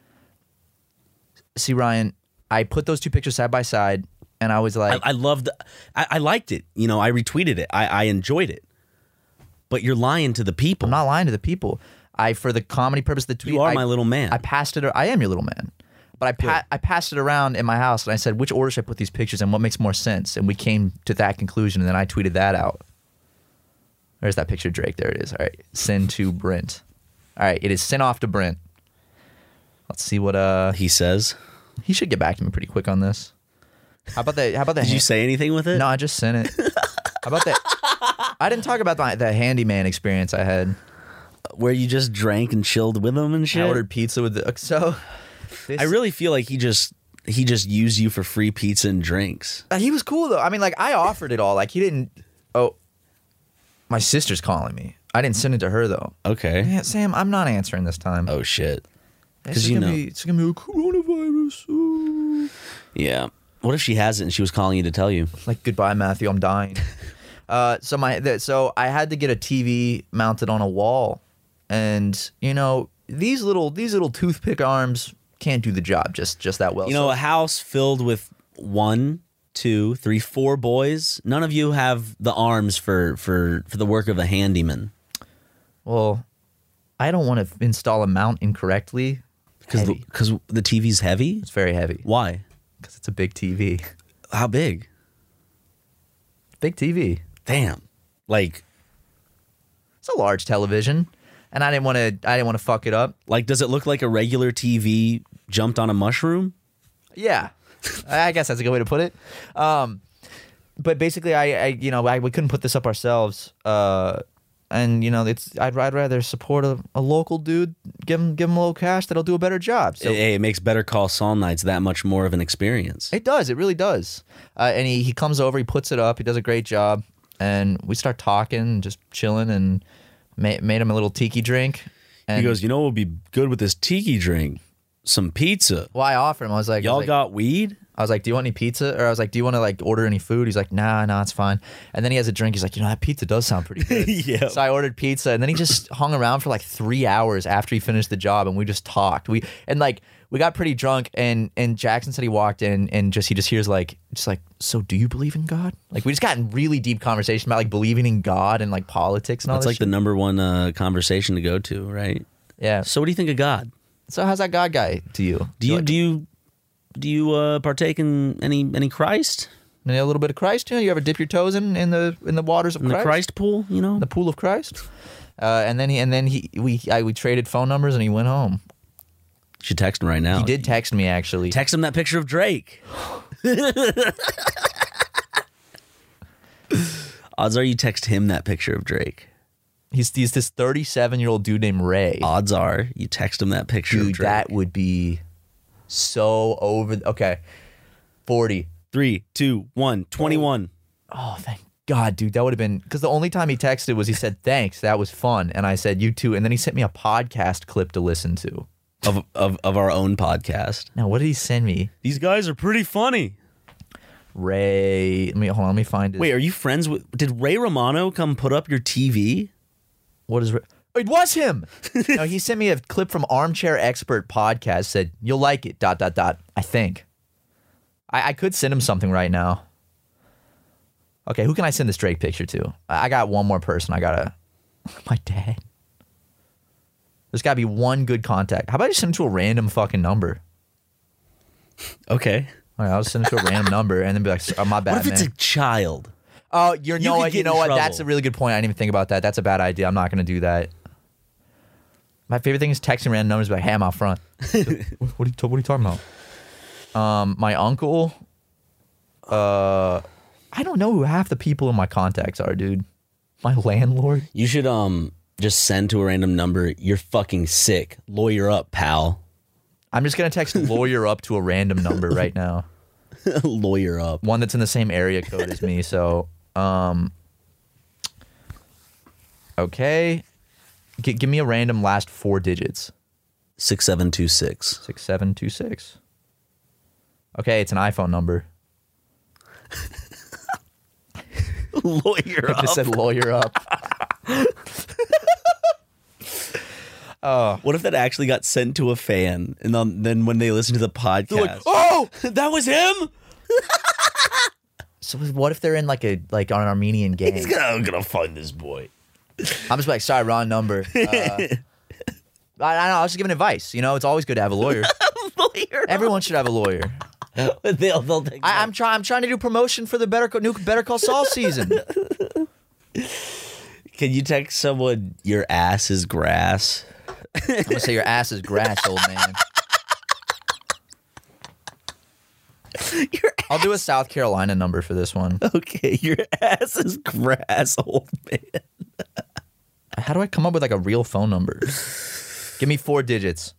see, Ryan, I put those two pictures side by side, and I was like, I loved I liked it. You know, I retweeted it. I enjoyed it. But you're lying to the people. I'm not lying to the people. For the comedy purpose of the tweet, You are my little man. I passed it. I am your little man. But I passed it around in my house, and I said, which order should I put these pictures in? What makes more sense? And we came to that conclusion, and then I tweeted that out. There's that picture of Drake. There it is. All right. Send to Brent. All right. It is sent off to Brent. Let's see what he says. he should get back to me pretty quick on this. How about that? Did you say anything with it? No, I just sent it. How about that? I didn't talk about the handyman experience I had. Where you just drank and chilled with him and shit? I ordered pizza with I really feel like he just used you for free pizza and drinks. He was cool though. I mean, like I offered it all. Like he didn't. Oh, my sister's calling me. I didn't send it to her though. Okay. Yeah, Sam, I'm not answering this time. Oh shit. It's you gonna know. it's gonna be a coronavirus. Ooh. Yeah. What if she has it and she was calling you to tell you? Like goodbye, Matthew. I'm dying. So I had to get a TV mounted on a wall, and you know these little toothpick arms can't do the job just that well. You know, a house filled with 1, 2, 3, 4 boys. None of you have the arms for the work of a handyman. Well, I don't want to install a mount incorrectly. Because the TV's heavy? It's very heavy. Why? Because it's a big TV. How big? Big TV. Damn. Like, It's a large television. and I didn't want to fuck it up. Like, does it look like a regular TV jumped on a mushroom? Yeah, I guess that's a good way to put it. But basically, we couldn't put this up ourselves. And I'd rather support a local dude, give him a little cash that'll do a better job. So It makes Better Call Saul nights that much more of an experience. it does, it really does. And he comes over, he puts it up, he does a great job, and we start talking, just chilling, and made him a little tiki drink. And He goes, you know what would be good with this tiki drink? Some pizza. well, I offered him. I was like, Y'all got weed? I was like, do you want any pizza? Or I was like, do you want to like order any food? He's like, nah, it's fine. And then he has a drink. He's like, that pizza does sound pretty good. Yeah. So I ordered pizza, and then he just hung around for like 3 hours after he finished the job, and we just talked. We got pretty drunk, and Jackson said he walked in and he just hears like, so do you believe in God? Like, we just got in really deep conversation about like believing in God and like politics and all That's that like shit. the number one conversation to go to, right? Yeah. So what do you think of God? So how's that God guy to you? Do you partake in any Christ? A little bit of Christ? You ever dip your toes in the waters of In Christ? the Christ pool, The pool of Christ. And then we traded phone numbers, and he went home. You should text him right now. He did text me, actually. Text him that picture of Drake. Odds are you text him that picture of Drake. He's this 37-year-old dude named Ray. Odds are you text him that picture of Dude, Drake. that would be so over. Okay, 40. 3, 2, 1, 21. Oh, thank God, dude. That would have been, because the only time he texted was he said, thanks, that was fun. And I said, you too. And then he sent me a podcast clip to listen to. Of our own podcast. Now, what did he send me? These guys are pretty funny. Ray, let me find it. Wait, are you friends with? Did Ray Romano come put up your TV? What is Ray? It was him. No, he sent me a clip from Armchair Expert podcast. Said you'll like it. ... I think. I could send him something right now. Okay, who can I send this Drake picture to? I got one more person. My dad. There's got to be one good contact. How about I just send it to a random fucking number? Okay. All right, I'll just send it to a random number and then be like, oh, my bad, What if it's man. a child? Oh, you could know what? get You in know what? trouble. That's a really good point. I didn't even think about that. That's a bad idea. I'm not going to do that. My favorite thing is texting random numbers like, hey, I'm out front. What are you talking about? My uncle. I don't know who half the people in my contacts are, dude. My landlord. You should just send to a random number. You're fucking sick. Lawyer up, pal. I'm just going to text lawyer up to a random number right now. Lawyer up. One that's in the same area code as me. So, okay. Give me a random last 4 digits. 6726. 6726. Okay, it's an iPhone number. Lawyer I up. just said lawyer up. What if that actually got sent to a fan, and then when they listen to the podcast, They're like, oh, that was him? so what if they're in like on an Armenian gang? I'm gonna find this boy. I'm just like, sorry, wrong number. I don't know. I was just giving advice. It's always good to have a lawyer. Lawyer. Everyone should have a lawyer. They'll take I'm trying to do promotion for the new Better Call Saul season. Can you text someone your ass is grass? I'm gonna say your ass is grass, old man. I'll do a South Carolina number for this one. Okay, your ass is grass, old man. How do I come up with like a real phone number? Give me 4 digits.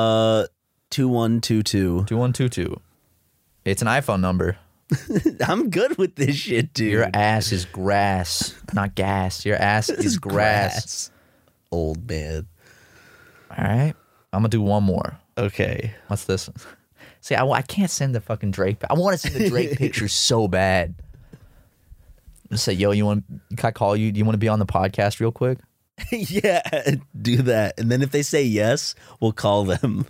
2122. 2122. It's an iPhone number. I'm good with this shit, dude. Your ass is grass, not gas. Your ass is grass. Old man. All right. I'm going to do one more. Okay. What's this? See, I can't send the fucking Drake. I want to send the Drake picture so bad. Just say, yo, can I call you? Do you want to be on the podcast real quick? Yeah, do that. And then if they say yes, we'll call them.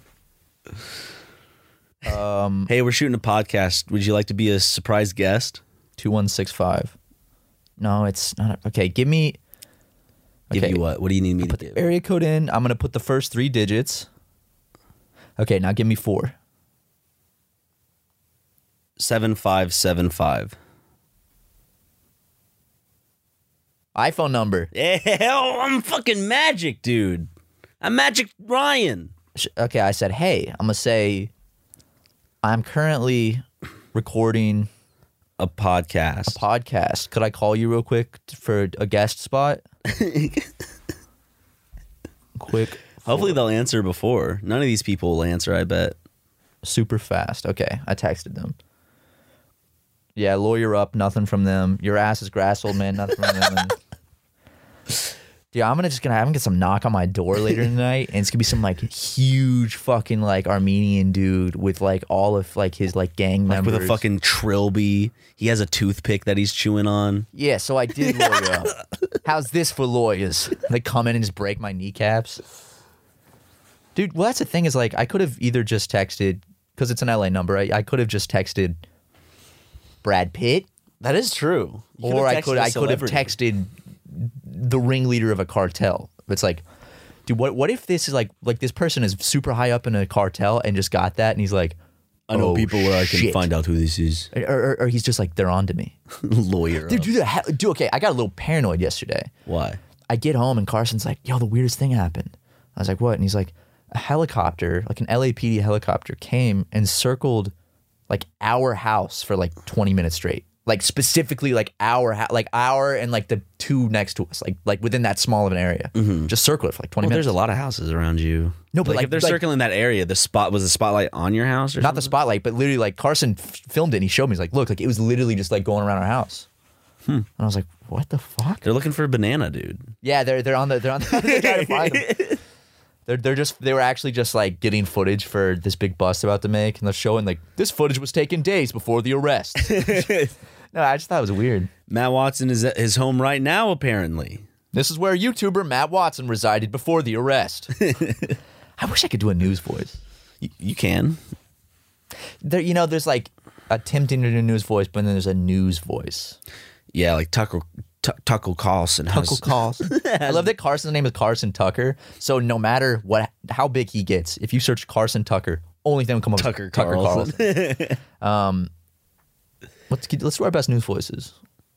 Hey, we're shooting a podcast. Would you like to be a surprise guest? 2165. No, it's not. Okay, give me. Give you what? What do you need me to Put give? the area code in. I'm going to put the first 3 digits. Okay, now give me 4. 7575. iPhone number. Hell, I'm fucking Magic, dude. I'm Magic Ryan. Okay, I said, hey, I'm going to say I'm currently recording a podcast. Could I call you real quick for a guest spot? Quick. Hopefully they'll answer before. None of these people will answer, I bet. Super fast. Okay, I texted them. Yeah, lawyer up, nothing from them. Your ass is grass, old man, nothing from them. Dude, I'm gonna get some knock on my door later tonight, and it's gonna be some like huge fucking like Armenian dude with like all of like his like gang members with a fucking trilby. He has a toothpick that he's chewing on. Yeah, so I did lawyer up. How's this for lawyers? They come in and just break my kneecaps. Dude, well, that's the thing is like I could have either just texted, because it's an LA number, I could have just texted Brad Pitt. That is true. Or I could have texted the ringleader of a cartel. It's like, dude, what if this is like this person is super high up in a cartel and just got that, and he's like, I know people where I can find out who this is. Or he's just like, they're on to me. Lawyer. Dude, okay, I got a little paranoid yesterday. Why? I get home and Carson's like, yo, the weirdest thing happened. I was like, what? And he's like, a helicopter, like an LAPD helicopter, came and circled like our house for like 20 minutes straight. Like specifically like our and like the two next to us, like within that small of an area. Mm-hmm. Just circle it for like 20 minutes. There's a lot of houses around you. No, but like if they're circling that area, was the spotlight on your house or not something? the spotlight, but literally like Carson filmed it and he showed me. He's like, look, like it was literally just like going around our house. And I was like, what the fuck? They're looking for a banana, dude. Yeah, they're trying to find them. They were actually just like getting footage for this big bust about to make, and they're showing like this footage was taken days before the arrest. No, I just thought it was weird. Matt Watson is at his home right now, apparently. This is where YouTuber Matt Watson resided before the arrest. I wish I could do a news voice. You can. There's like attempting to do a news voice, but then there's a news voice. Yeah, like Tucker Carlson. Carlson. I love that Carson's name is Carson Tucker. So no matter how big he gets, if you search Carson Tucker, only thing will come up Tucker Carlson. Let's do our best news voices.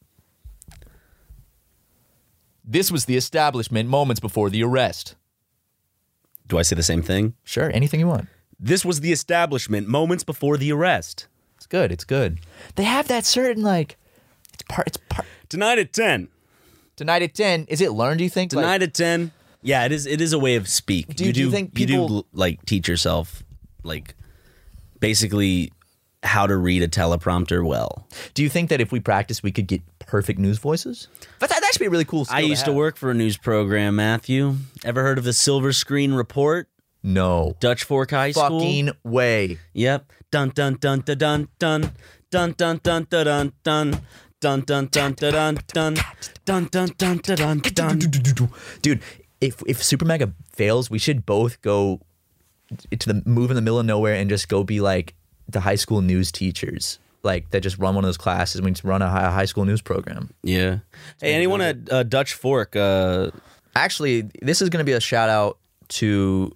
This was the establishment moments before the arrest. Do I say the same thing? Sure, anything you want. This was the establishment moments before the arrest. It's good. They have that certain like it's part Tonight at 10. Tonight at 10. Is it learned, do you think? Tonight at 10. Yeah, it is a way of speak. Do you think people... You do, like, teach yourself, like, basically how to read a teleprompter well. Do you think that if we practice, we could get perfect news voices? But that should be a really cool skill. I used to work for a news program, Matthew. Ever heard of the Silver Screen Report? No. Dutch Fork High School? Fucking way. Yep. Dun, dun, dun, dun, dun, dun. Dun, dun, dun, dun, dun, dun. Dun dun dun dun dun dun dun dun dun dun dun. Dude, if Super Mega fails, we should both go to move in the middle of nowhere and just go be like the high school news teachers, like that just run one of those classes. We just run a high school news program. Yeah. Hey, anyone at Dutch Fork? Actually, this is going to be a shout out to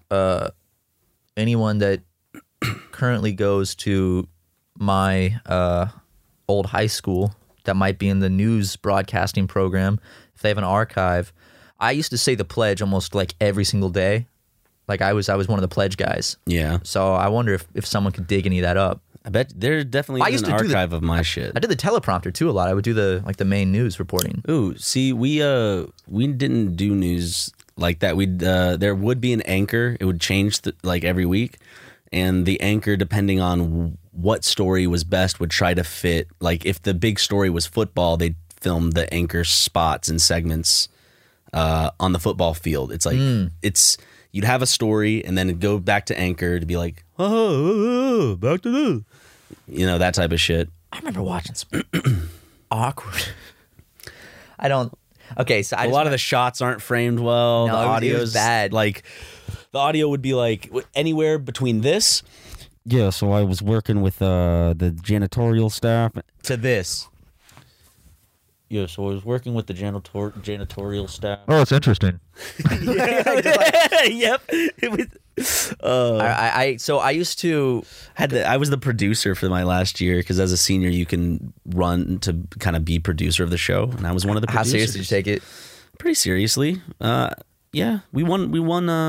anyone that currently goes to my old high school. That might be in the news broadcasting program. If they have an archive, I used to say the pledge almost like every single day. Like I was one of the pledge guys. Yeah. So I wonder if someone could dig any of that up. I bet there definitely is an archive of my shit. I did the teleprompter too a lot. I would do the main news reporting. Ooh, see, we didn't do news like that. There would be an anchor. It would change every week, and the anchor, depending on what story was best, would try to fit. Like if the big story was football, they'd film the anchor spots and segments on the football field. It's like you'd have a story and then it'd go back to anchor to be like, oh, back to the, that type of shit. I remember watching some awkward. Okay, so a lot of the shots aren't framed well. No, the audio's bad. Like the audio would be like anywhere between this. Yeah, so I was working with the janitorial staff. To this. Yeah, so I was working with the janitorial staff. Oh, it's interesting. Yep. So I used to I was the producer for my last year because as a senior you can run to kind of be producer of the show, and I was one of the producers. How seriously did you take it? Pretty seriously. Yeah, we won. We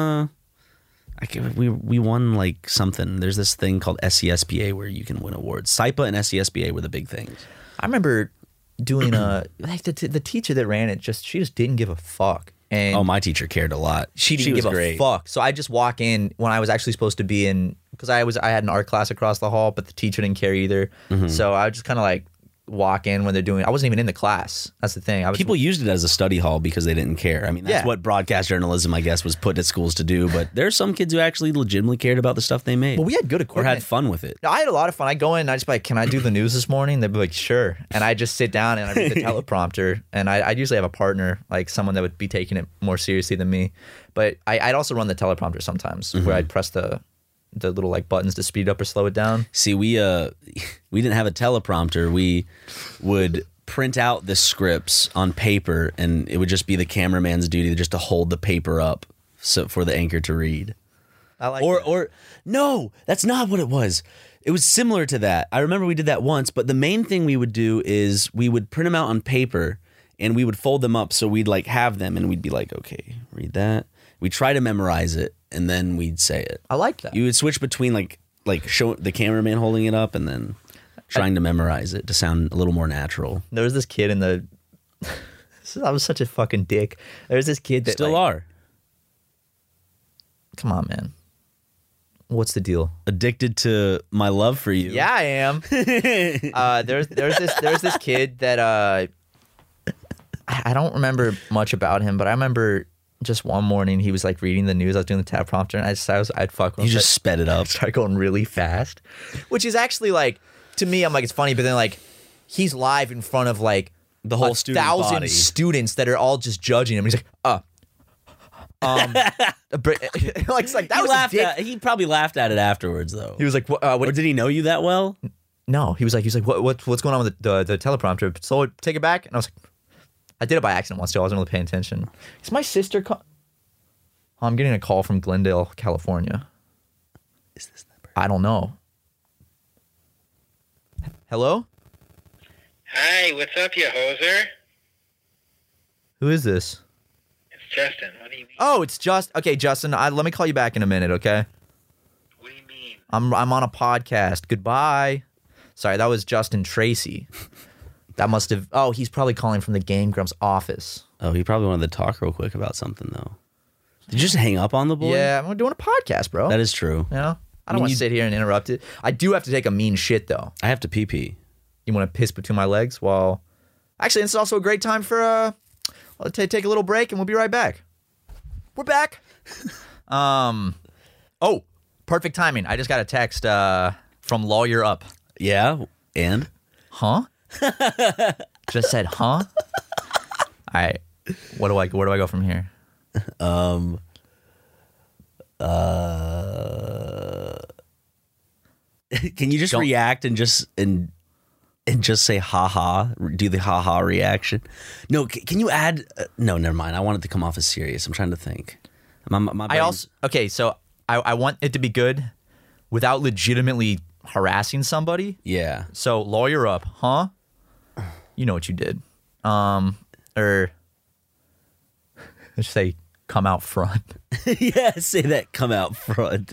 won like something. There's this thing called SESPA where you can win awards. SIPA and SESPA were the big things. I remember doing like the teacher that ran it. She just didn't give a fuck. And my teacher cared a lot. She didn't give a fuck. So I just walk in when I was actually supposed to be in, because I had an art class across the hall, but the teacher didn't care either. Mm-hmm. So I would just kind of like walk in when they're doing. I wasn't even in the class. That's the thing. People used it as a study hall because they didn't care. I mean, that's what broadcast journalism, I guess, was put at schools to do. But there are some kids who actually legitimately cared about the stuff they made. Well, we had good equipment. Or had fun with it. No, I had a lot of fun. I go in and I just be like, can I do the news this morning? They'd be like, sure. And I just sit down and I read the teleprompter. And I'd usually have a partner, like someone that would be taking it more seriously than me. But I'd also run the teleprompter sometimes, where I'd press the little like buttons to speed up or slow it down. See, we didn't have a teleprompter. We would print out the scripts on paper, and it would just be the cameraman's duty just to hold the paper up for the anchor to read. I like or no, that's not what it was. It was similar to that. I remember we did that once, but the main thing we would do is we would print them out on paper and we would fold them up so we'd like have them and we'd be like, okay, read that. We'd try to memorize it and then we'd say it. I like that. You would switch between like show the cameraman holding it up and then trying to memorize it to sound a little more natural. There was this kid in the I was such a fucking dick. There was this kid that still are. Come on, man. What's the deal? Addicted to my love for you. Yeah, I am. There's this kid that I don't remember much about him, but I remember just one morning he was like reading the news. I was doing the teleprompter, and I'd fuck with him. You just sped it up. Started going really fast, which is actually like, to me, I'm like, it's funny, but then like he's live in front of like the whole 1,000 students that are all just judging him. He's like, like that was a dick. He probably laughed at it afterwards, though. He was like, what or did he know you that well? No, he was like, what's going on with the teleprompter? So take it back, and I was like, I did it by accident once too. I wasn't really paying attention. Is my sister? I'm getting a call from Glendale, California. Is this number? I don't know. Hello? Hi, what's up, you hoser? Who is this? It's Justin. What do you mean? Oh, it's okay, Justin. Let me call you back in a minute, okay? What do you mean? I'm on a podcast. Goodbye. Sorry, that was Justin Tracy. That must have. Oh, he's probably calling from the Game Grumps office. Oh, he probably wanted to talk real quick about something, though. Did you just hang up on the boy? Yeah, I'm doing a podcast, bro. That is true. You know? I don't want to sit here and interrupt it. I do have to take a mean shit, though. I have to pee. You want to piss between my legs? Well, actually, it's also a great time for take a little break, and we'll be right back. We're back. Oh, perfect timing. I just got a text from Lawyer Up. Yeah, and? Huh? Just said, huh? All right. Where do I go from here? Can you just react and just say ha ha? Do the ha ha reaction? No, can you add? No, never mind. I want it to come off as serious. I'm trying to think. So I want it to be good without legitimately harassing somebody. Yeah. So Lawyer Up, huh? You know what you did. Or let's say come out front. Yeah, say that, come out front.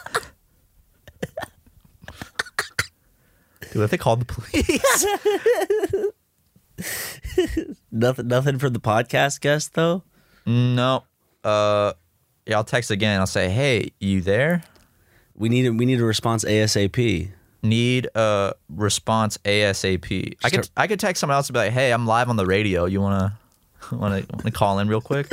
Dude, if they called the police. Nothing for the podcast guest though? No. Yeah, I'll text again. I'll say, hey, you there? We need a response ASAP. Need a response ASAP. I could text someone else and be like, hey, I'm live on the radio. You wanna call in real quick?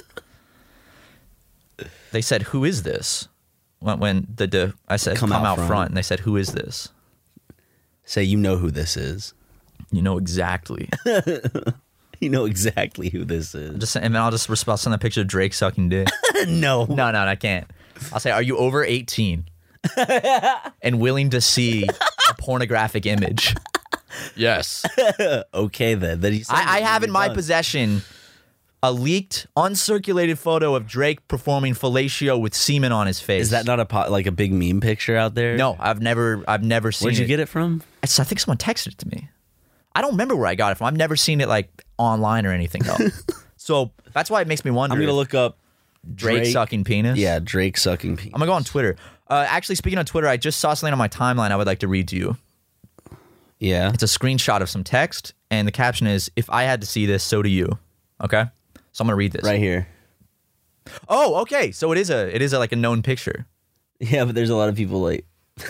They said, who is this? When I said come out front, and they said, who is this? Say, you know who this is. You know exactly. You know exactly who this is. And then I'll just send a picture of Drake sucking dick. No, I can't. I'll say, are you over 18 and willing to see a pornographic image? Yes. Okay, then. I have in my possession a leaked, uncirculated photo of Drake performing fellatio with semen on his face. Is that not a big meme picture out there? No, I've never seen it. Where'd you get it from? I think someone texted it to me. I don't remember where I got it from. I've never seen it like online or anything though. So that's why it makes me wonder. I'm going to look up Drake sucking penis. Yeah, Drake sucking penis. I'm going to go on Twitter. Actually, speaking of Twitter, I just saw something on my timeline I would like to read to you. Yeah. It's a screenshot of some text, and the caption is, "If I had to see this, so do you." Okay? So I'm going to read this. Right here. Oh, okay. So it is a like a known picture. Yeah, but there's a lot of people like...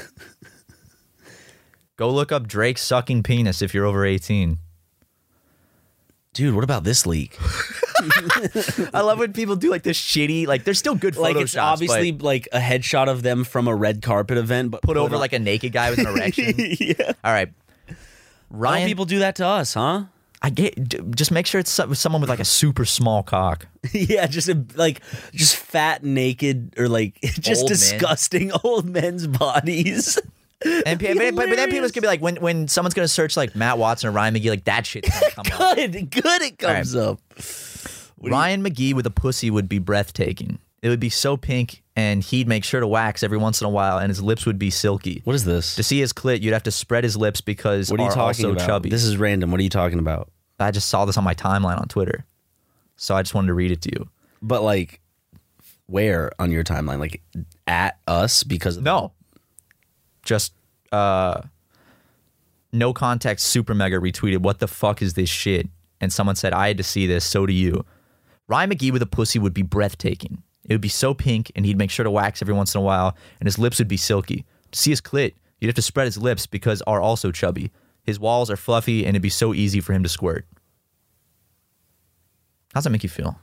Go look up Drake sucking penis if you're over 18. Dude, what about this leak? I love when people do like this shitty, like there's still good Photoshops. Like it's obviously like a headshot of them from a red carpet event, but put over like a naked guy with an erection. Yeah. All right. Why Ryan, don't people do that to us, huh? Just make sure it's someone with like a super small cock. Yeah, just fat, naked, or like just Old disgusting old men's bodies. And but then people's gonna be like, when someone's gonna search like Matt Watson or Ryan McGee, like that shit's gonna come up. Good, it comes up. Ryan McGee with a pussy would be breathtaking. It would be so pink, and he'd make sure to wax every once in a while, and his lips would be silky. What is this? To see his clit, you'd have to spread his lips because what are you talking also about? chubby. This is random. What are you talking about? I just saw this on my timeline on Twitter, so I just wanted to read it to you. But like, where on your timeline? Like at us because no, just no context. Super Mega retweeted, "What the fuck is this shit?" And someone said, "I had to see this. So do you." Ryan McGee with a pussy would be breathtaking. It would be so pink, and he'd make sure to wax every once in a while, and his lips would be silky. To see his clit, you'd have to spread his lips because are also chubby. His walls are fluffy, and it'd be so easy for him to squirt. How's that make you feel?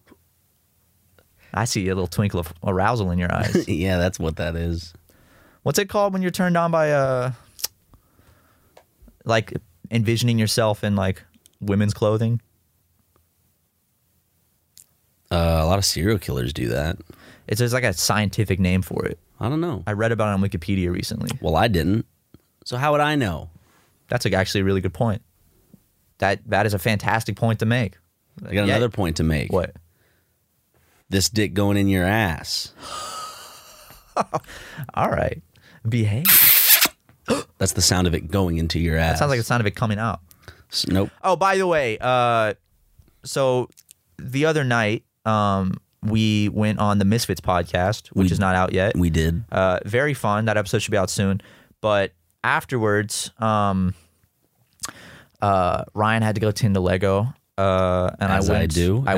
I see a little twinkle of arousal in your eyes. Yeah, that's what that is. What's it called when you're turned on by like envisioning yourself in like women's clothing? A lot of serial killers do that. There's like a scientific name for it. I don't know. I read about it on Wikipedia recently. Well, I didn't. So how would I know? That's actually a really good point. That is a fantastic point to make. I got another point to make. What? This dick going in your ass. All right. Behave. That's the sound of it going into your ass. That sounds like the sound of it coming out. Nope. Oh, by the way, so the other night, we went on the Misfits podcast, which is not out yet. We did. Very fun. That episode should be out soon. But afterwards, Ryan had to go tend to Lego. And I went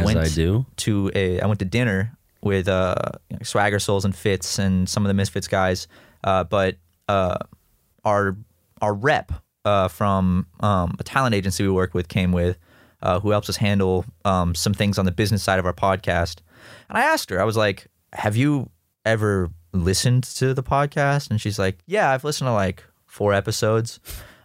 to dinner with Swagger Souls and Fitz and some of the Misfits guys. But our rep from a talent agency we work with came with, who helps us handle some things on the business side of our podcast. And I asked her, I was like, "Have you ever listened to the podcast?" And she's like, "Yeah, I've listened to like 4 episodes."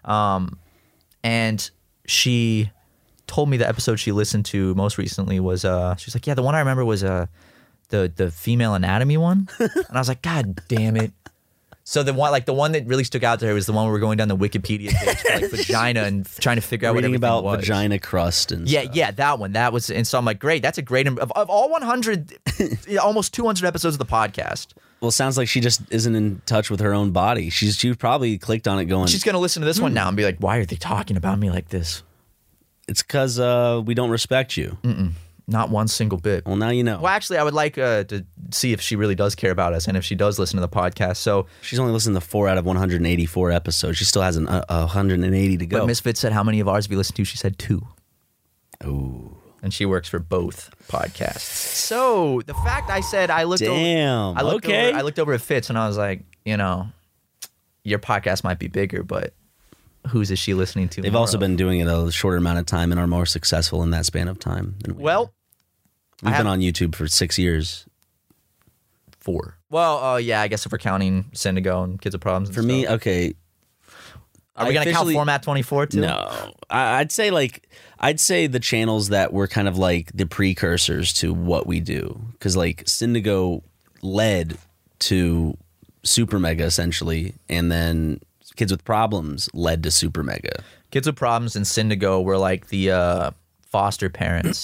And she told me the episode she listened to most recently was she's like, "Yeah, the one I remember was the female anatomy one." And I was like, "God damn it." So the one that really stuck out to her was the one where we're going down the Wikipedia page for like vagina and trying to figure out what everything about was. Vagina crust and yeah, stuff. Yeah, that one. That was, and so I'm like, great, that's a great of all 100, almost 200 episodes of the podcast. Well, it sounds like she just isn't in touch with her own body. She probably clicked on it going. She's gonna listen to this one now and be like, why are they talking about me like this? It's because we don't respect you. Not one single bit. Well, now you know. Well, actually, I would like to see if she really does care about us and if she does listen to the podcast. So she's only listened to 4 out of 184 episodes. She still has 180 to go. But Misfits said, how many of ours have you listened to? She said 2. Ooh. And she works for both podcasts. So the fact I said I looked I looked over at Fitz and I was like, your podcast might be bigger, but whose is she listening to? They've also been doing it a shorter amount of time and are more successful in that span of time than we are. We've been on YouTube for 6 years. 4. Well, yeah, I guess if we're counting Syndigo and Kids with Problems. For me, okay. Are we going to count Format 24 too? No. I'd say the channels that were kind of like the precursors to what we do. Because like Syndigo led to Super Mega essentially. And then Kids with Problems led to Super Mega. Kids with Problems and Syndigo were like the foster parents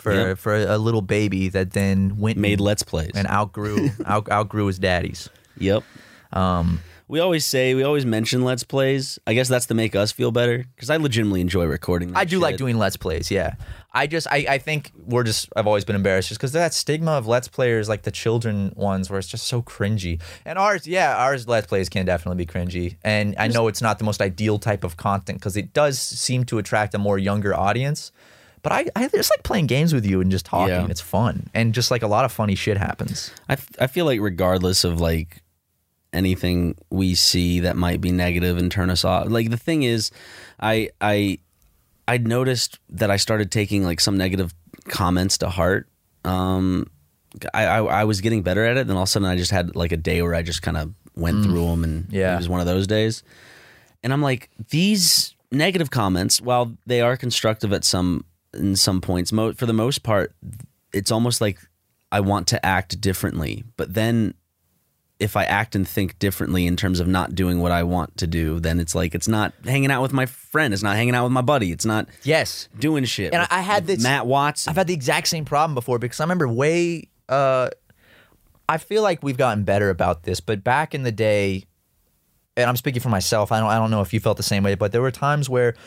for a little baby that then made Let's Plays and outgrew his daddies. Yep. We always mention Let's Plays. I guess that's to make us feel better because I legitimately enjoy recording that I do shit. like doing Let's Plays, yeah. I think I've always been embarrassed just because that stigma of Let's Players, like the children ones, where it's just so cringy. And ours Let's Plays can definitely be cringy. And I know it's not the most ideal type of content because it does seem to attract a more younger audience. But I just like playing games with you and just talking. Yeah. It's fun. And just like a lot of funny shit happens. I feel like regardless of like anything we see that might be negative and turn us off. Like the thing is, I noticed that I started taking like some negative comments to heart. I was getting better at it, then all of a sudden I just had like a day where I just kind of went through them, and it was one of those days. And I'm like, these negative comments, while they are constructive in some points, for the most part, it's almost like I want to act differently, but then if I act and think differently in terms of not doing what I want to do, then it's like it's not hanging out with my friend. It's not hanging out with my buddy. It's not doing shit. And I had this Matt Watson. I've had the exact same problem before because I remember I feel like we've gotten better about this, but back in the day, and I'm speaking for myself, I don't know if you felt the same way, but there were times where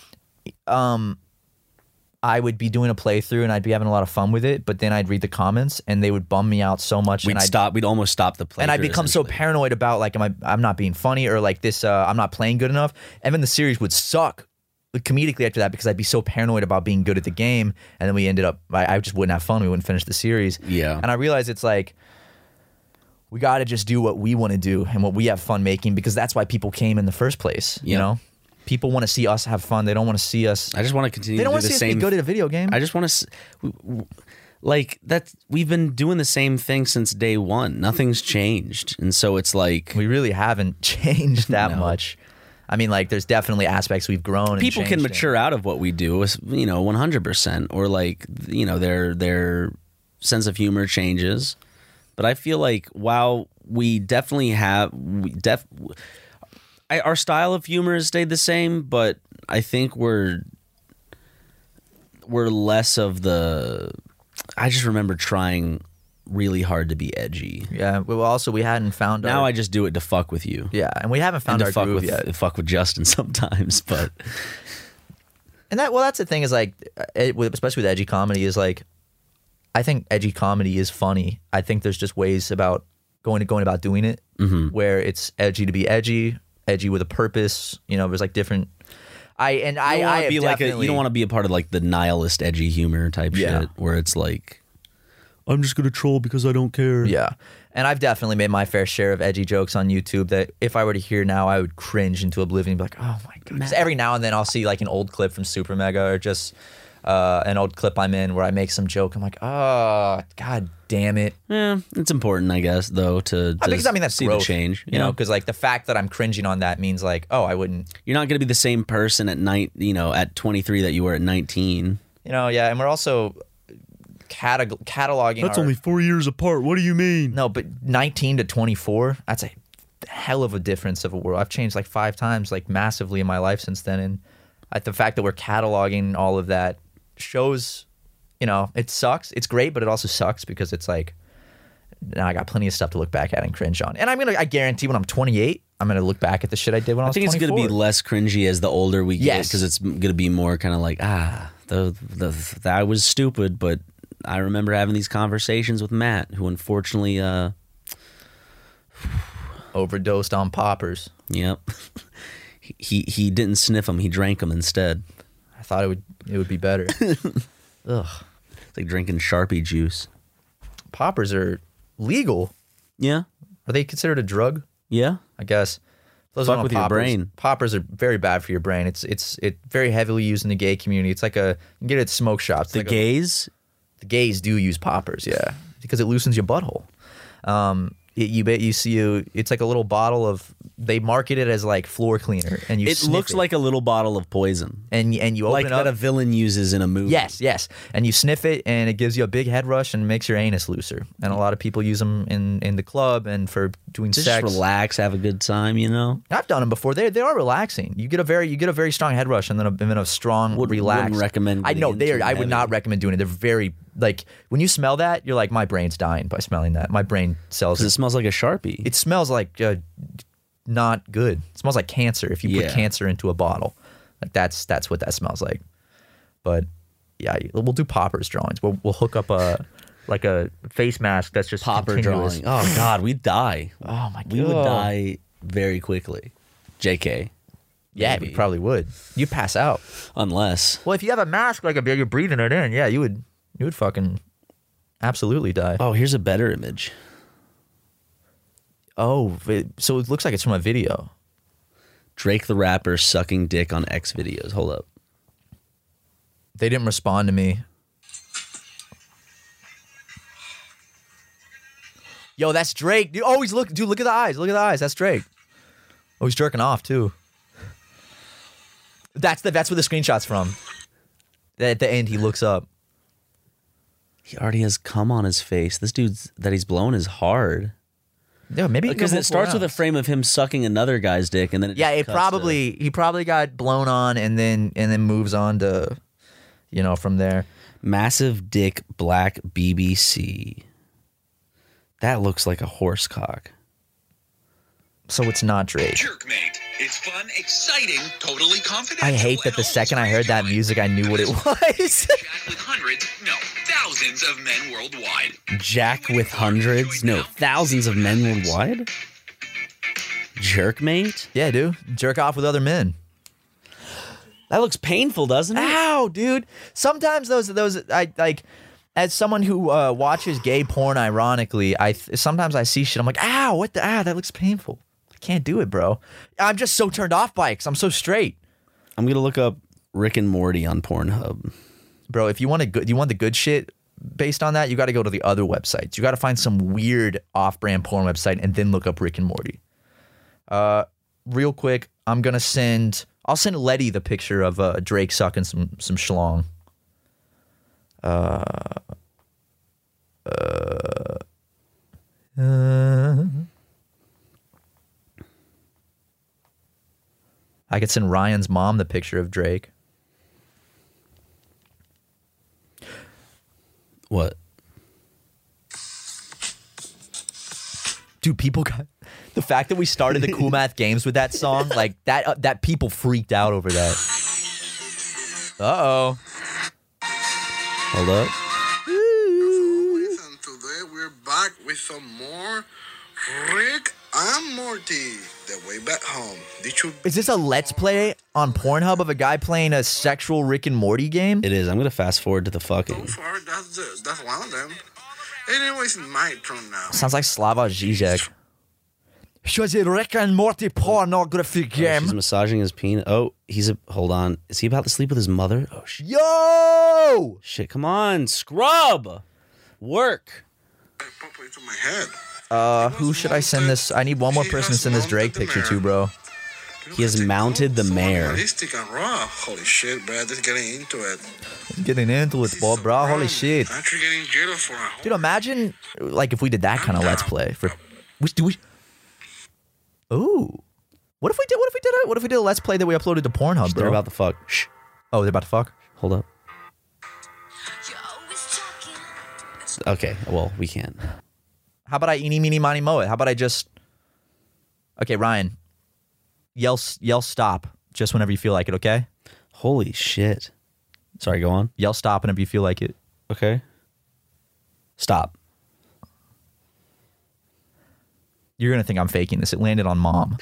I would be doing a playthrough and I'd be having a lot of fun with it, but then I'd read the comments and they would bum me out so much. We'd almost stop the playthrough. And I'd become so paranoid about like, I'm not being funny or like this, I'm not playing good enough. And then the series would suck comedically after that because I'd be so paranoid about being good at the game. And then we ended up, I just wouldn't have fun. We wouldn't finish the series. Yeah. And I realized it's like, we got to just do what we want to do and what we have fun making because that's why people came in the first place, you know? People want to see us have fun. They don't want to see us. I just want to continue. They don't want to to see us be good at a video game. I just want to, like that. We've been doing the same thing since day one. Nothing's changed, and so it's like we really haven't changed that much. I mean, like there's definitely aspects we've grown. People can mature out of what we do, 100%, or like their sense of humor changes. But I feel like while we definitely have our style of humor has stayed the same, but I think we're less of the. I just remember trying really hard to be edgy. Yeah. Well, also we hadn't found. Now I just do it to fuck with you. Yeah, and we haven't found our groove yet. Fuck with Justin sometimes, but. And that's the thing is like, especially with edgy comedy is like, I think edgy comedy is funny. I think there's just ways about going about doing it where it's edgy to be edgy with a purpose, there's like different. You don't want to be a part of like the nihilist edgy humor type shit where it's like, I'm just gonna troll because I don't care. Yeah, and I've definitely made my fair share of edgy jokes on YouTube that if I were to hear now, I would cringe into oblivion and be like, oh my god. Because every now and then I'll see like an old clip from Super Mega or just an old clip I'm in where I make some joke. I'm like, oh, god damn it. Yeah, it's important, I guess, though, to because I mean that's see growth, the change. You know, because like the fact that I'm cringing on that means like, oh, I wouldn't. You're not going to be the same person at at 23 that you were at 19. Yeah, and we're also cataloging. That's only 4 years apart. What do you mean? No, but 19 to 24, that's a hell of a difference of a world. I've changed like 5 times, like massively in my life since then, and the fact that we're cataloging all of that shows. It sucks. It's great, but it also sucks because it's like now I got plenty of stuff to look back at and cringe on. And I guarantee when I'm 28, I'm gonna look back at the shit I did when I was 24. I think it's gonna be less cringy as the older we get because it's gonna be more kind of like that was stupid, but I remember having these conversations with Matt, who unfortunately overdosed on poppers. Yep. He didn't sniff them. He drank them instead. I thought it would be better. Ugh. It's like drinking Sharpie juice. Poppers are legal. Yeah. Are they considered a drug? Yeah. I guess. Those fuck with your brain. Poppers are very bad for your brain. It's very heavily used in the gay community. It's like you can get it at smoke shops. The gays do use poppers, yeah, because it loosens your butthole. It's like a little bottle of they market it as like floor cleaner, and you It sniff looks like a little bottle of poison, and you open like it up. that a villain uses in a movie. Yes, and you sniff it, and it gives you a big head rush and makes your anus looser. And a lot of people use them in the club and for doing Just sex. relax, have a good time, you know. I've done them before. They are relaxing. You get a very strong head rush and then a strong relax. Wouldn't recommend. I know getting into I would heavy. not recommend doing it. They're very like when you smell that, you're like, my brain's dying by smelling that. My brain cells. 'Cause it smells like a Sharpie. It smells like not good. It smells like cancer if you put cancer into a bottle. Like that's what that smells like. But yeah, we'll do poppers drawings. We'll hook up a face mask that's just Popper continuous. drawing. Oh God, we'd die. Oh my god, We would die very quickly. JK. Yeah, Maybe. we probably would. You'd pass out. Unless. Well, if you have a mask like you're breathing it in, yeah, you would fucking absolutely die. Oh, here's a better image. Oh, so it looks like it's from a video. Drake the rapper sucking dick on X videos. Hold up. They didn't respond to me. Yo, that's Drake. Dude, oh, look at the eyes. Look at the eyes. That's Drake. Oh, he's jerking off too. That's where the screenshot's from. At the end, he looks up. He already has cum on his face. This dude's that he's blown is hard. Yeah, maybe Because it starts with a frame of him sucking another guy's dick, and then he probably got blown on, and then moves on to, from there. Massive dick black BBC. That looks like a horse cock. So it's not Drake. Jerkmate. It's fun, exciting, totally confidential. I hate that the second I heard that music, I knew what it was. Chat with hundreds, no, thousands of men worldwide. Jack with hundreds? No, thousands of men worldwide? Jerkmate? Yeah, dude. Jerk off with other men. That looks painful, doesn't it? Ow, dude. Sometimes those I like. As someone who watches gay porn, ironically, sometimes I see shit. I'm like, ow, what the that looks painful. I can't do it, bro. I'm just so turned off by it because I'm so straight. I'm gonna look up Rick and Morty on Pornhub. Bro, if you want the good shit based on that, you got to go to the other websites. You got to find some weird off-brand porn website and then look up Rick and Morty. Real quick, I'll send Letty the picture of Drake sucking some schlong. I could send Ryan's mom the picture of Drake. What? Dude, people got the fact that we started the Cool Math Games with that song, like that people freaked out over that. Uh-oh. Hold up. And today we're back with some more Rick and Morty, the way back home. Is this a Let's Play on Pornhub of a guy playing a sexual Rick and Morty game? It is. I'm gonna fast forward to the fucking. So far, that's one of them. Anyways, my turn now. Sounds like Slava Zizek. She's a Rick and Morty pornography game. She's massaging his penis. Oh, hold on. Is he about to sleep with his mother? Oh shit. Yo! Shit, come on, scrub. Work. Pop into my head. Who should I send this? I need one more person to send this Drake picture to, bro. He has mounted the mayor. Realistic and raw. Holy shit, bro. Just getting into it. Getting into it, Bob, bro. Holy shit. Actually getting jailed for a whole... Dude, imagine like if we did that kind of Let's Play for. Ooh. What if we did a Let's Play that we uploaded to Pornhub, bro? They're about to fuck. Shh. Oh, they're about to fuck? Hold up. Okay, well, we can't. How about I eeny, meeny, miny, moe it? How about I just... Okay, Ryan. Yell stop just whenever you feel like it, okay? Holy shit. Sorry, go on. Yell stop whenever you feel like it. Okay. Stop. You're going to think I'm faking this. It landed on mom.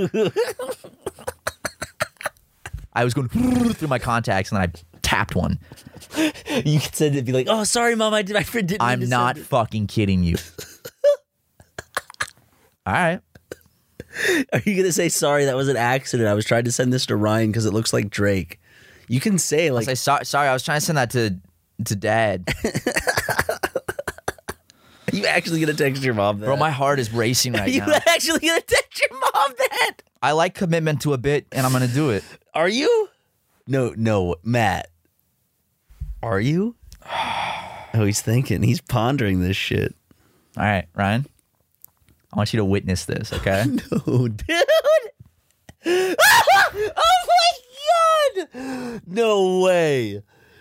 I was going through my contacts and then I tapped one. You could send it and be like, oh, sorry, mom. I didn't I'm not fucking kidding you. All right. Are you going to say, sorry, that was an accident? I was trying to send this to Ryan because it looks like Drake. You can say, like... I'll say, sorry, I was trying to send that to Dad. You actually gonna text your mom that? Bro, my heart is racing right You now. actually gonna text your mom that? I like commitment to a bit, and I'm gonna do it. Are you? No, Matt. Are you? Oh, he's thinking. He's pondering this shit. All right, Ryan. I want you to witness this, okay? No, dude. Oh my god! No way.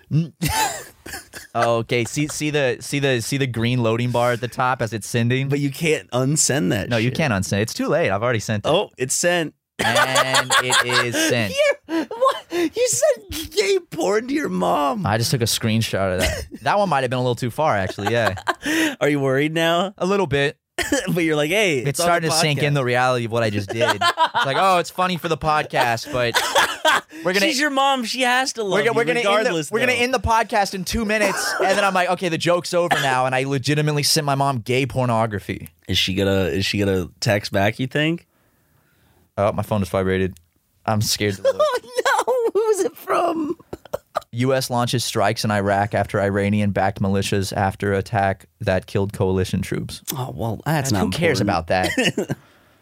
Okay, see the green loading bar at the top as it's sending? But you can't unsend that. No, you shit. can't unsend. It's too late. I've already sent it. Oh, it's sent. And it is sent. What? You said gay porn to your mom. I just took a screenshot of that. That one might have been a little too far, actually. Yeah, Are you worried now? a little bit. But you're like, hey, It's on the starting to sink in podcast. the reality of what I just did. It's like, oh, it's funny for the podcast, but we're gonna. She's your mom. She has to love We're you gonna regardless. we're gonna end the podcast in 2 minutes, and then I'm like, okay, the joke's over now, and I legitimately sent my mom gay pornography. Is she gonna text back? You think? Oh, my phone just vibrated. I'm scared to look. Oh no! Who's it from? U.S. launches strikes in Iraq after Iranian-backed militias after attack that killed coalition troops. Oh well, that's not. Who cares important. about that?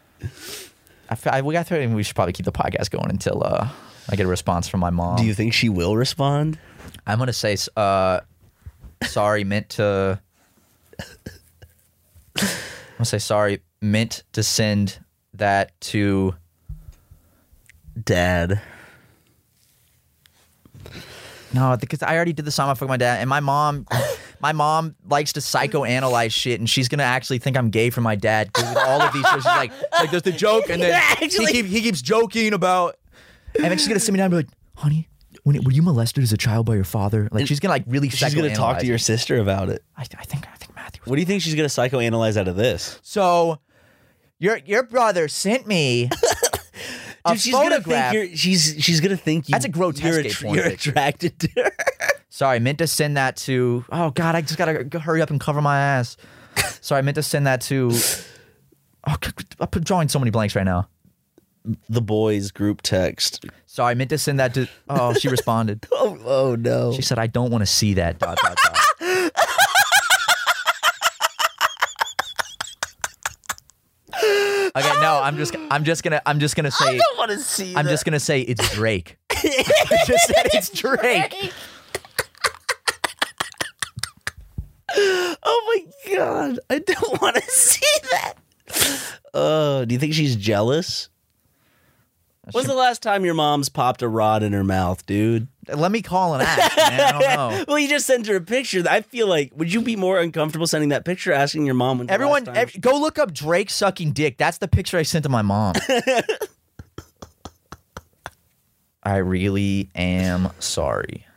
We should probably keep the podcast going until I get a response from my mom. Do you think she will respond? I'm gonna say sorry. Meant to. I'm gonna say sorry. Meant to send that to Dad. No, because I already did the song I fucked my dad, and my mom likes to psychoanalyze shit, and she's gonna actually think I'm gay for my dad. 'Cause with all of these shows, she's like there's the joke, and then he keeps joking about, and then she's gonna sit me down and be like, honey, were you molested as a child by your father? Like she's gonna like really. She's gonna talk to your sister about it. I think Matthew. What do you think she's gonna psychoanalyze out of this? So, your brother sent me. Dude, she's gonna think she's gonna think you. That's a grotesque You're attracted to her. Sorry, I meant to send that to. Oh God, I just gotta hurry up and cover my ass. Sorry, I meant to send that to. Oh, I'm drawing so many blanks right now. The boys group text. Sorry, I meant to send that to. Oh, she responded. Oh no. She said, "I don't want to see that." ... Okay, no, I'm just gonna say. I don't want to see. I'm just gonna say it's Drake. I just said it's Drake. Oh my god, I don't want to see that. Do you think she's jealous? When's the last time your mom's popped a rod in her mouth, dude? Let me call and ask, man. I don't know. Well, you just sent her a picture. I feel like, would you be more uncomfortable sending that picture, asking your mom? When's the last time Go look up Drake sucking dick. That's the picture I sent to my mom. I really am sorry.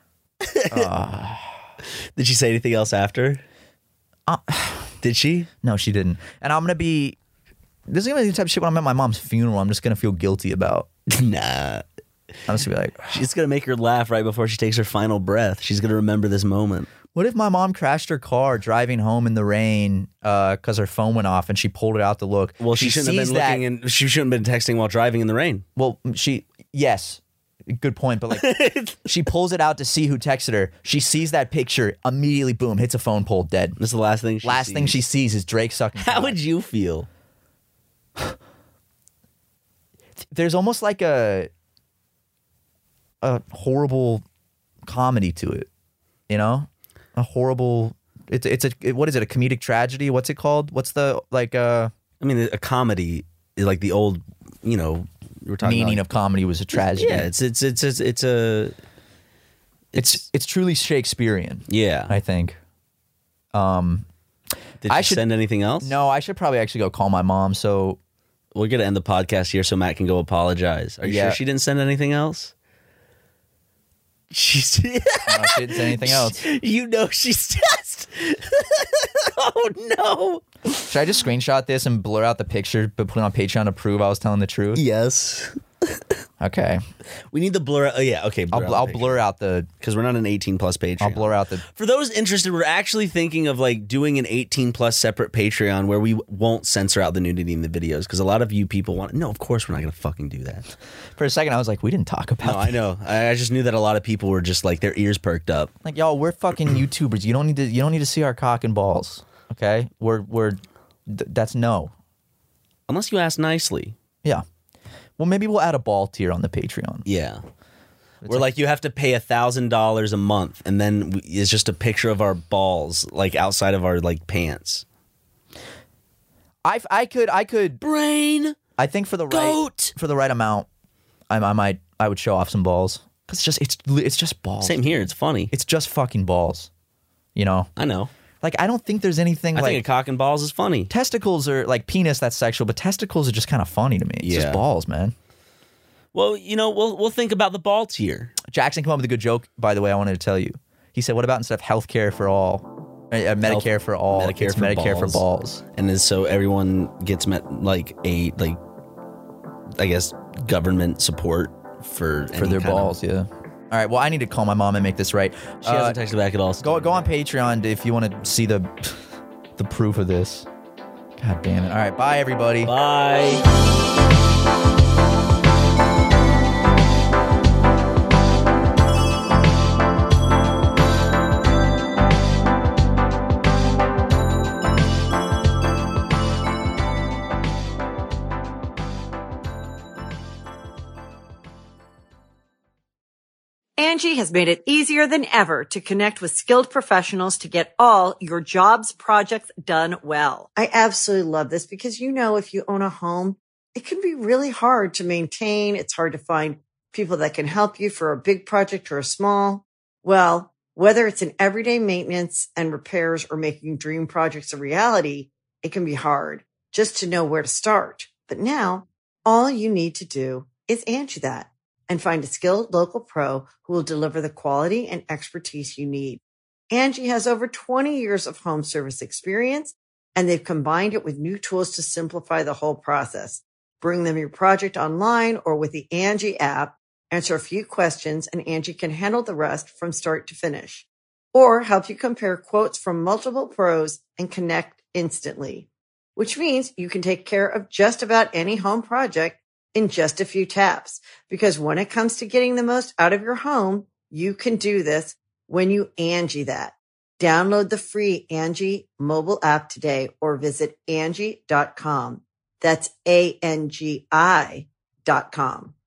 Did she say anything else after? Did she? No, she didn't. And I'm gonna be. This is gonna be the type of shit when I'm at my mom's funeral. I'm just gonna feel guilty about. Nah. I'm just gonna be like, she's gonna make her laugh right before she takes her final breath. She's gonna remember this moment. what if my mom crashed her car driving home in the rain because her phone went off and she pulled it out to look? Well, she shouldn't have been looking, and she shouldn't have been texting while driving in the rain. Well, yes. Good point, but like she pulls it out to see who texted her. She sees that picture, immediately, boom, hits a phone pole, dead. This is the last thing. Thing she sees is Drake sucking. How would you feel? There's almost like a horrible comedy to it, you know? A horrible. What is it? A comedic tragedy? What's it called? What's the like? I mean, a comedy is like the old, you know. We're talking meaning about, of comedy was a tragedy. Yeah, it's truly Shakespearean. Yeah, I think. Did you send anything else? No, I should probably actually go call my mom. So we're gonna end the podcast here so Matt can go apologize. Are you sure she didn't send anything else? No, she didn't say anything else. You know she's just. Oh no. Should I just screenshot this and blur out the picture but put it on Patreon to prove I was telling the truth? Yes. Okay. We need the blur. Oh yeah. Okay. I'll blur out the, because we're not an 18+ Patreon. I'll blur out the. For those interested, we're actually thinking of like doing an 18+ separate Patreon where we won't censor out the nudity in the videos, because a lot of you people want. No, of course we're not gonna fucking do that. For a second, I was like, we didn't talk about. No, I know. I just knew that a lot of people were just like their ears perked up. Like, y'all, we're fucking YouTubers. You don't need to see our cock and balls. Okay, that's no. Unless you ask nicely. Yeah. Well, maybe we'll add a ball tier on the Patreon. Yeah. We're like, you have to pay $1,000 a month, and then it's just a picture of our balls, like outside of our like pants. I could brain. I think for the right amount, I would show off some balls because it's just balls. Same here. It's funny. It's just fucking balls. You know. I know. Like, I don't think there's anything I think a cock and balls is funny. Testicles are like penis, that's sexual, but testicles are just kind of funny to me. It's just balls, man. Well, you know, we'll think about the ball tier. Jackson came up with a good joke, by the way, I wanted to tell you. He said, what about instead of healthcare for all, Medicare for all, Medicare for balls. And then so everyone gets I guess, government support for their balls, yeah. All right, well, I need to call my mom and make this right. She hasn't texted back at all. Go on Patreon if you want to see the proof of this. God damn it. All right, bye, everybody. Bye. Angie has made it easier than ever to connect with skilled professionals to get all your jobs projects done well. I absolutely love this because, you know, if you own a home, it can be really hard to maintain. It's hard to find people that can help you for a big project or a small. Well, whether it's in everyday maintenance and repairs or making dream projects a reality, it can be hard just to know where to start. But now all you need to do is Angie that and find a skilled local pro who will deliver the quality and expertise you need. Angie has over 20 years of home service experience, and they've combined it with new tools to simplify the whole process. Bring them your project online or with the Angie app, answer a few questions, and Angie can handle the rest from start to finish. Or help you compare quotes from multiple pros and connect instantly, which means you can take care of just about any home project in just a few taps. Because when it comes to getting the most out of your home, you can do this when you Angie that. Download the free Angie mobile app today or visit Angie.com. That's ANGI.com.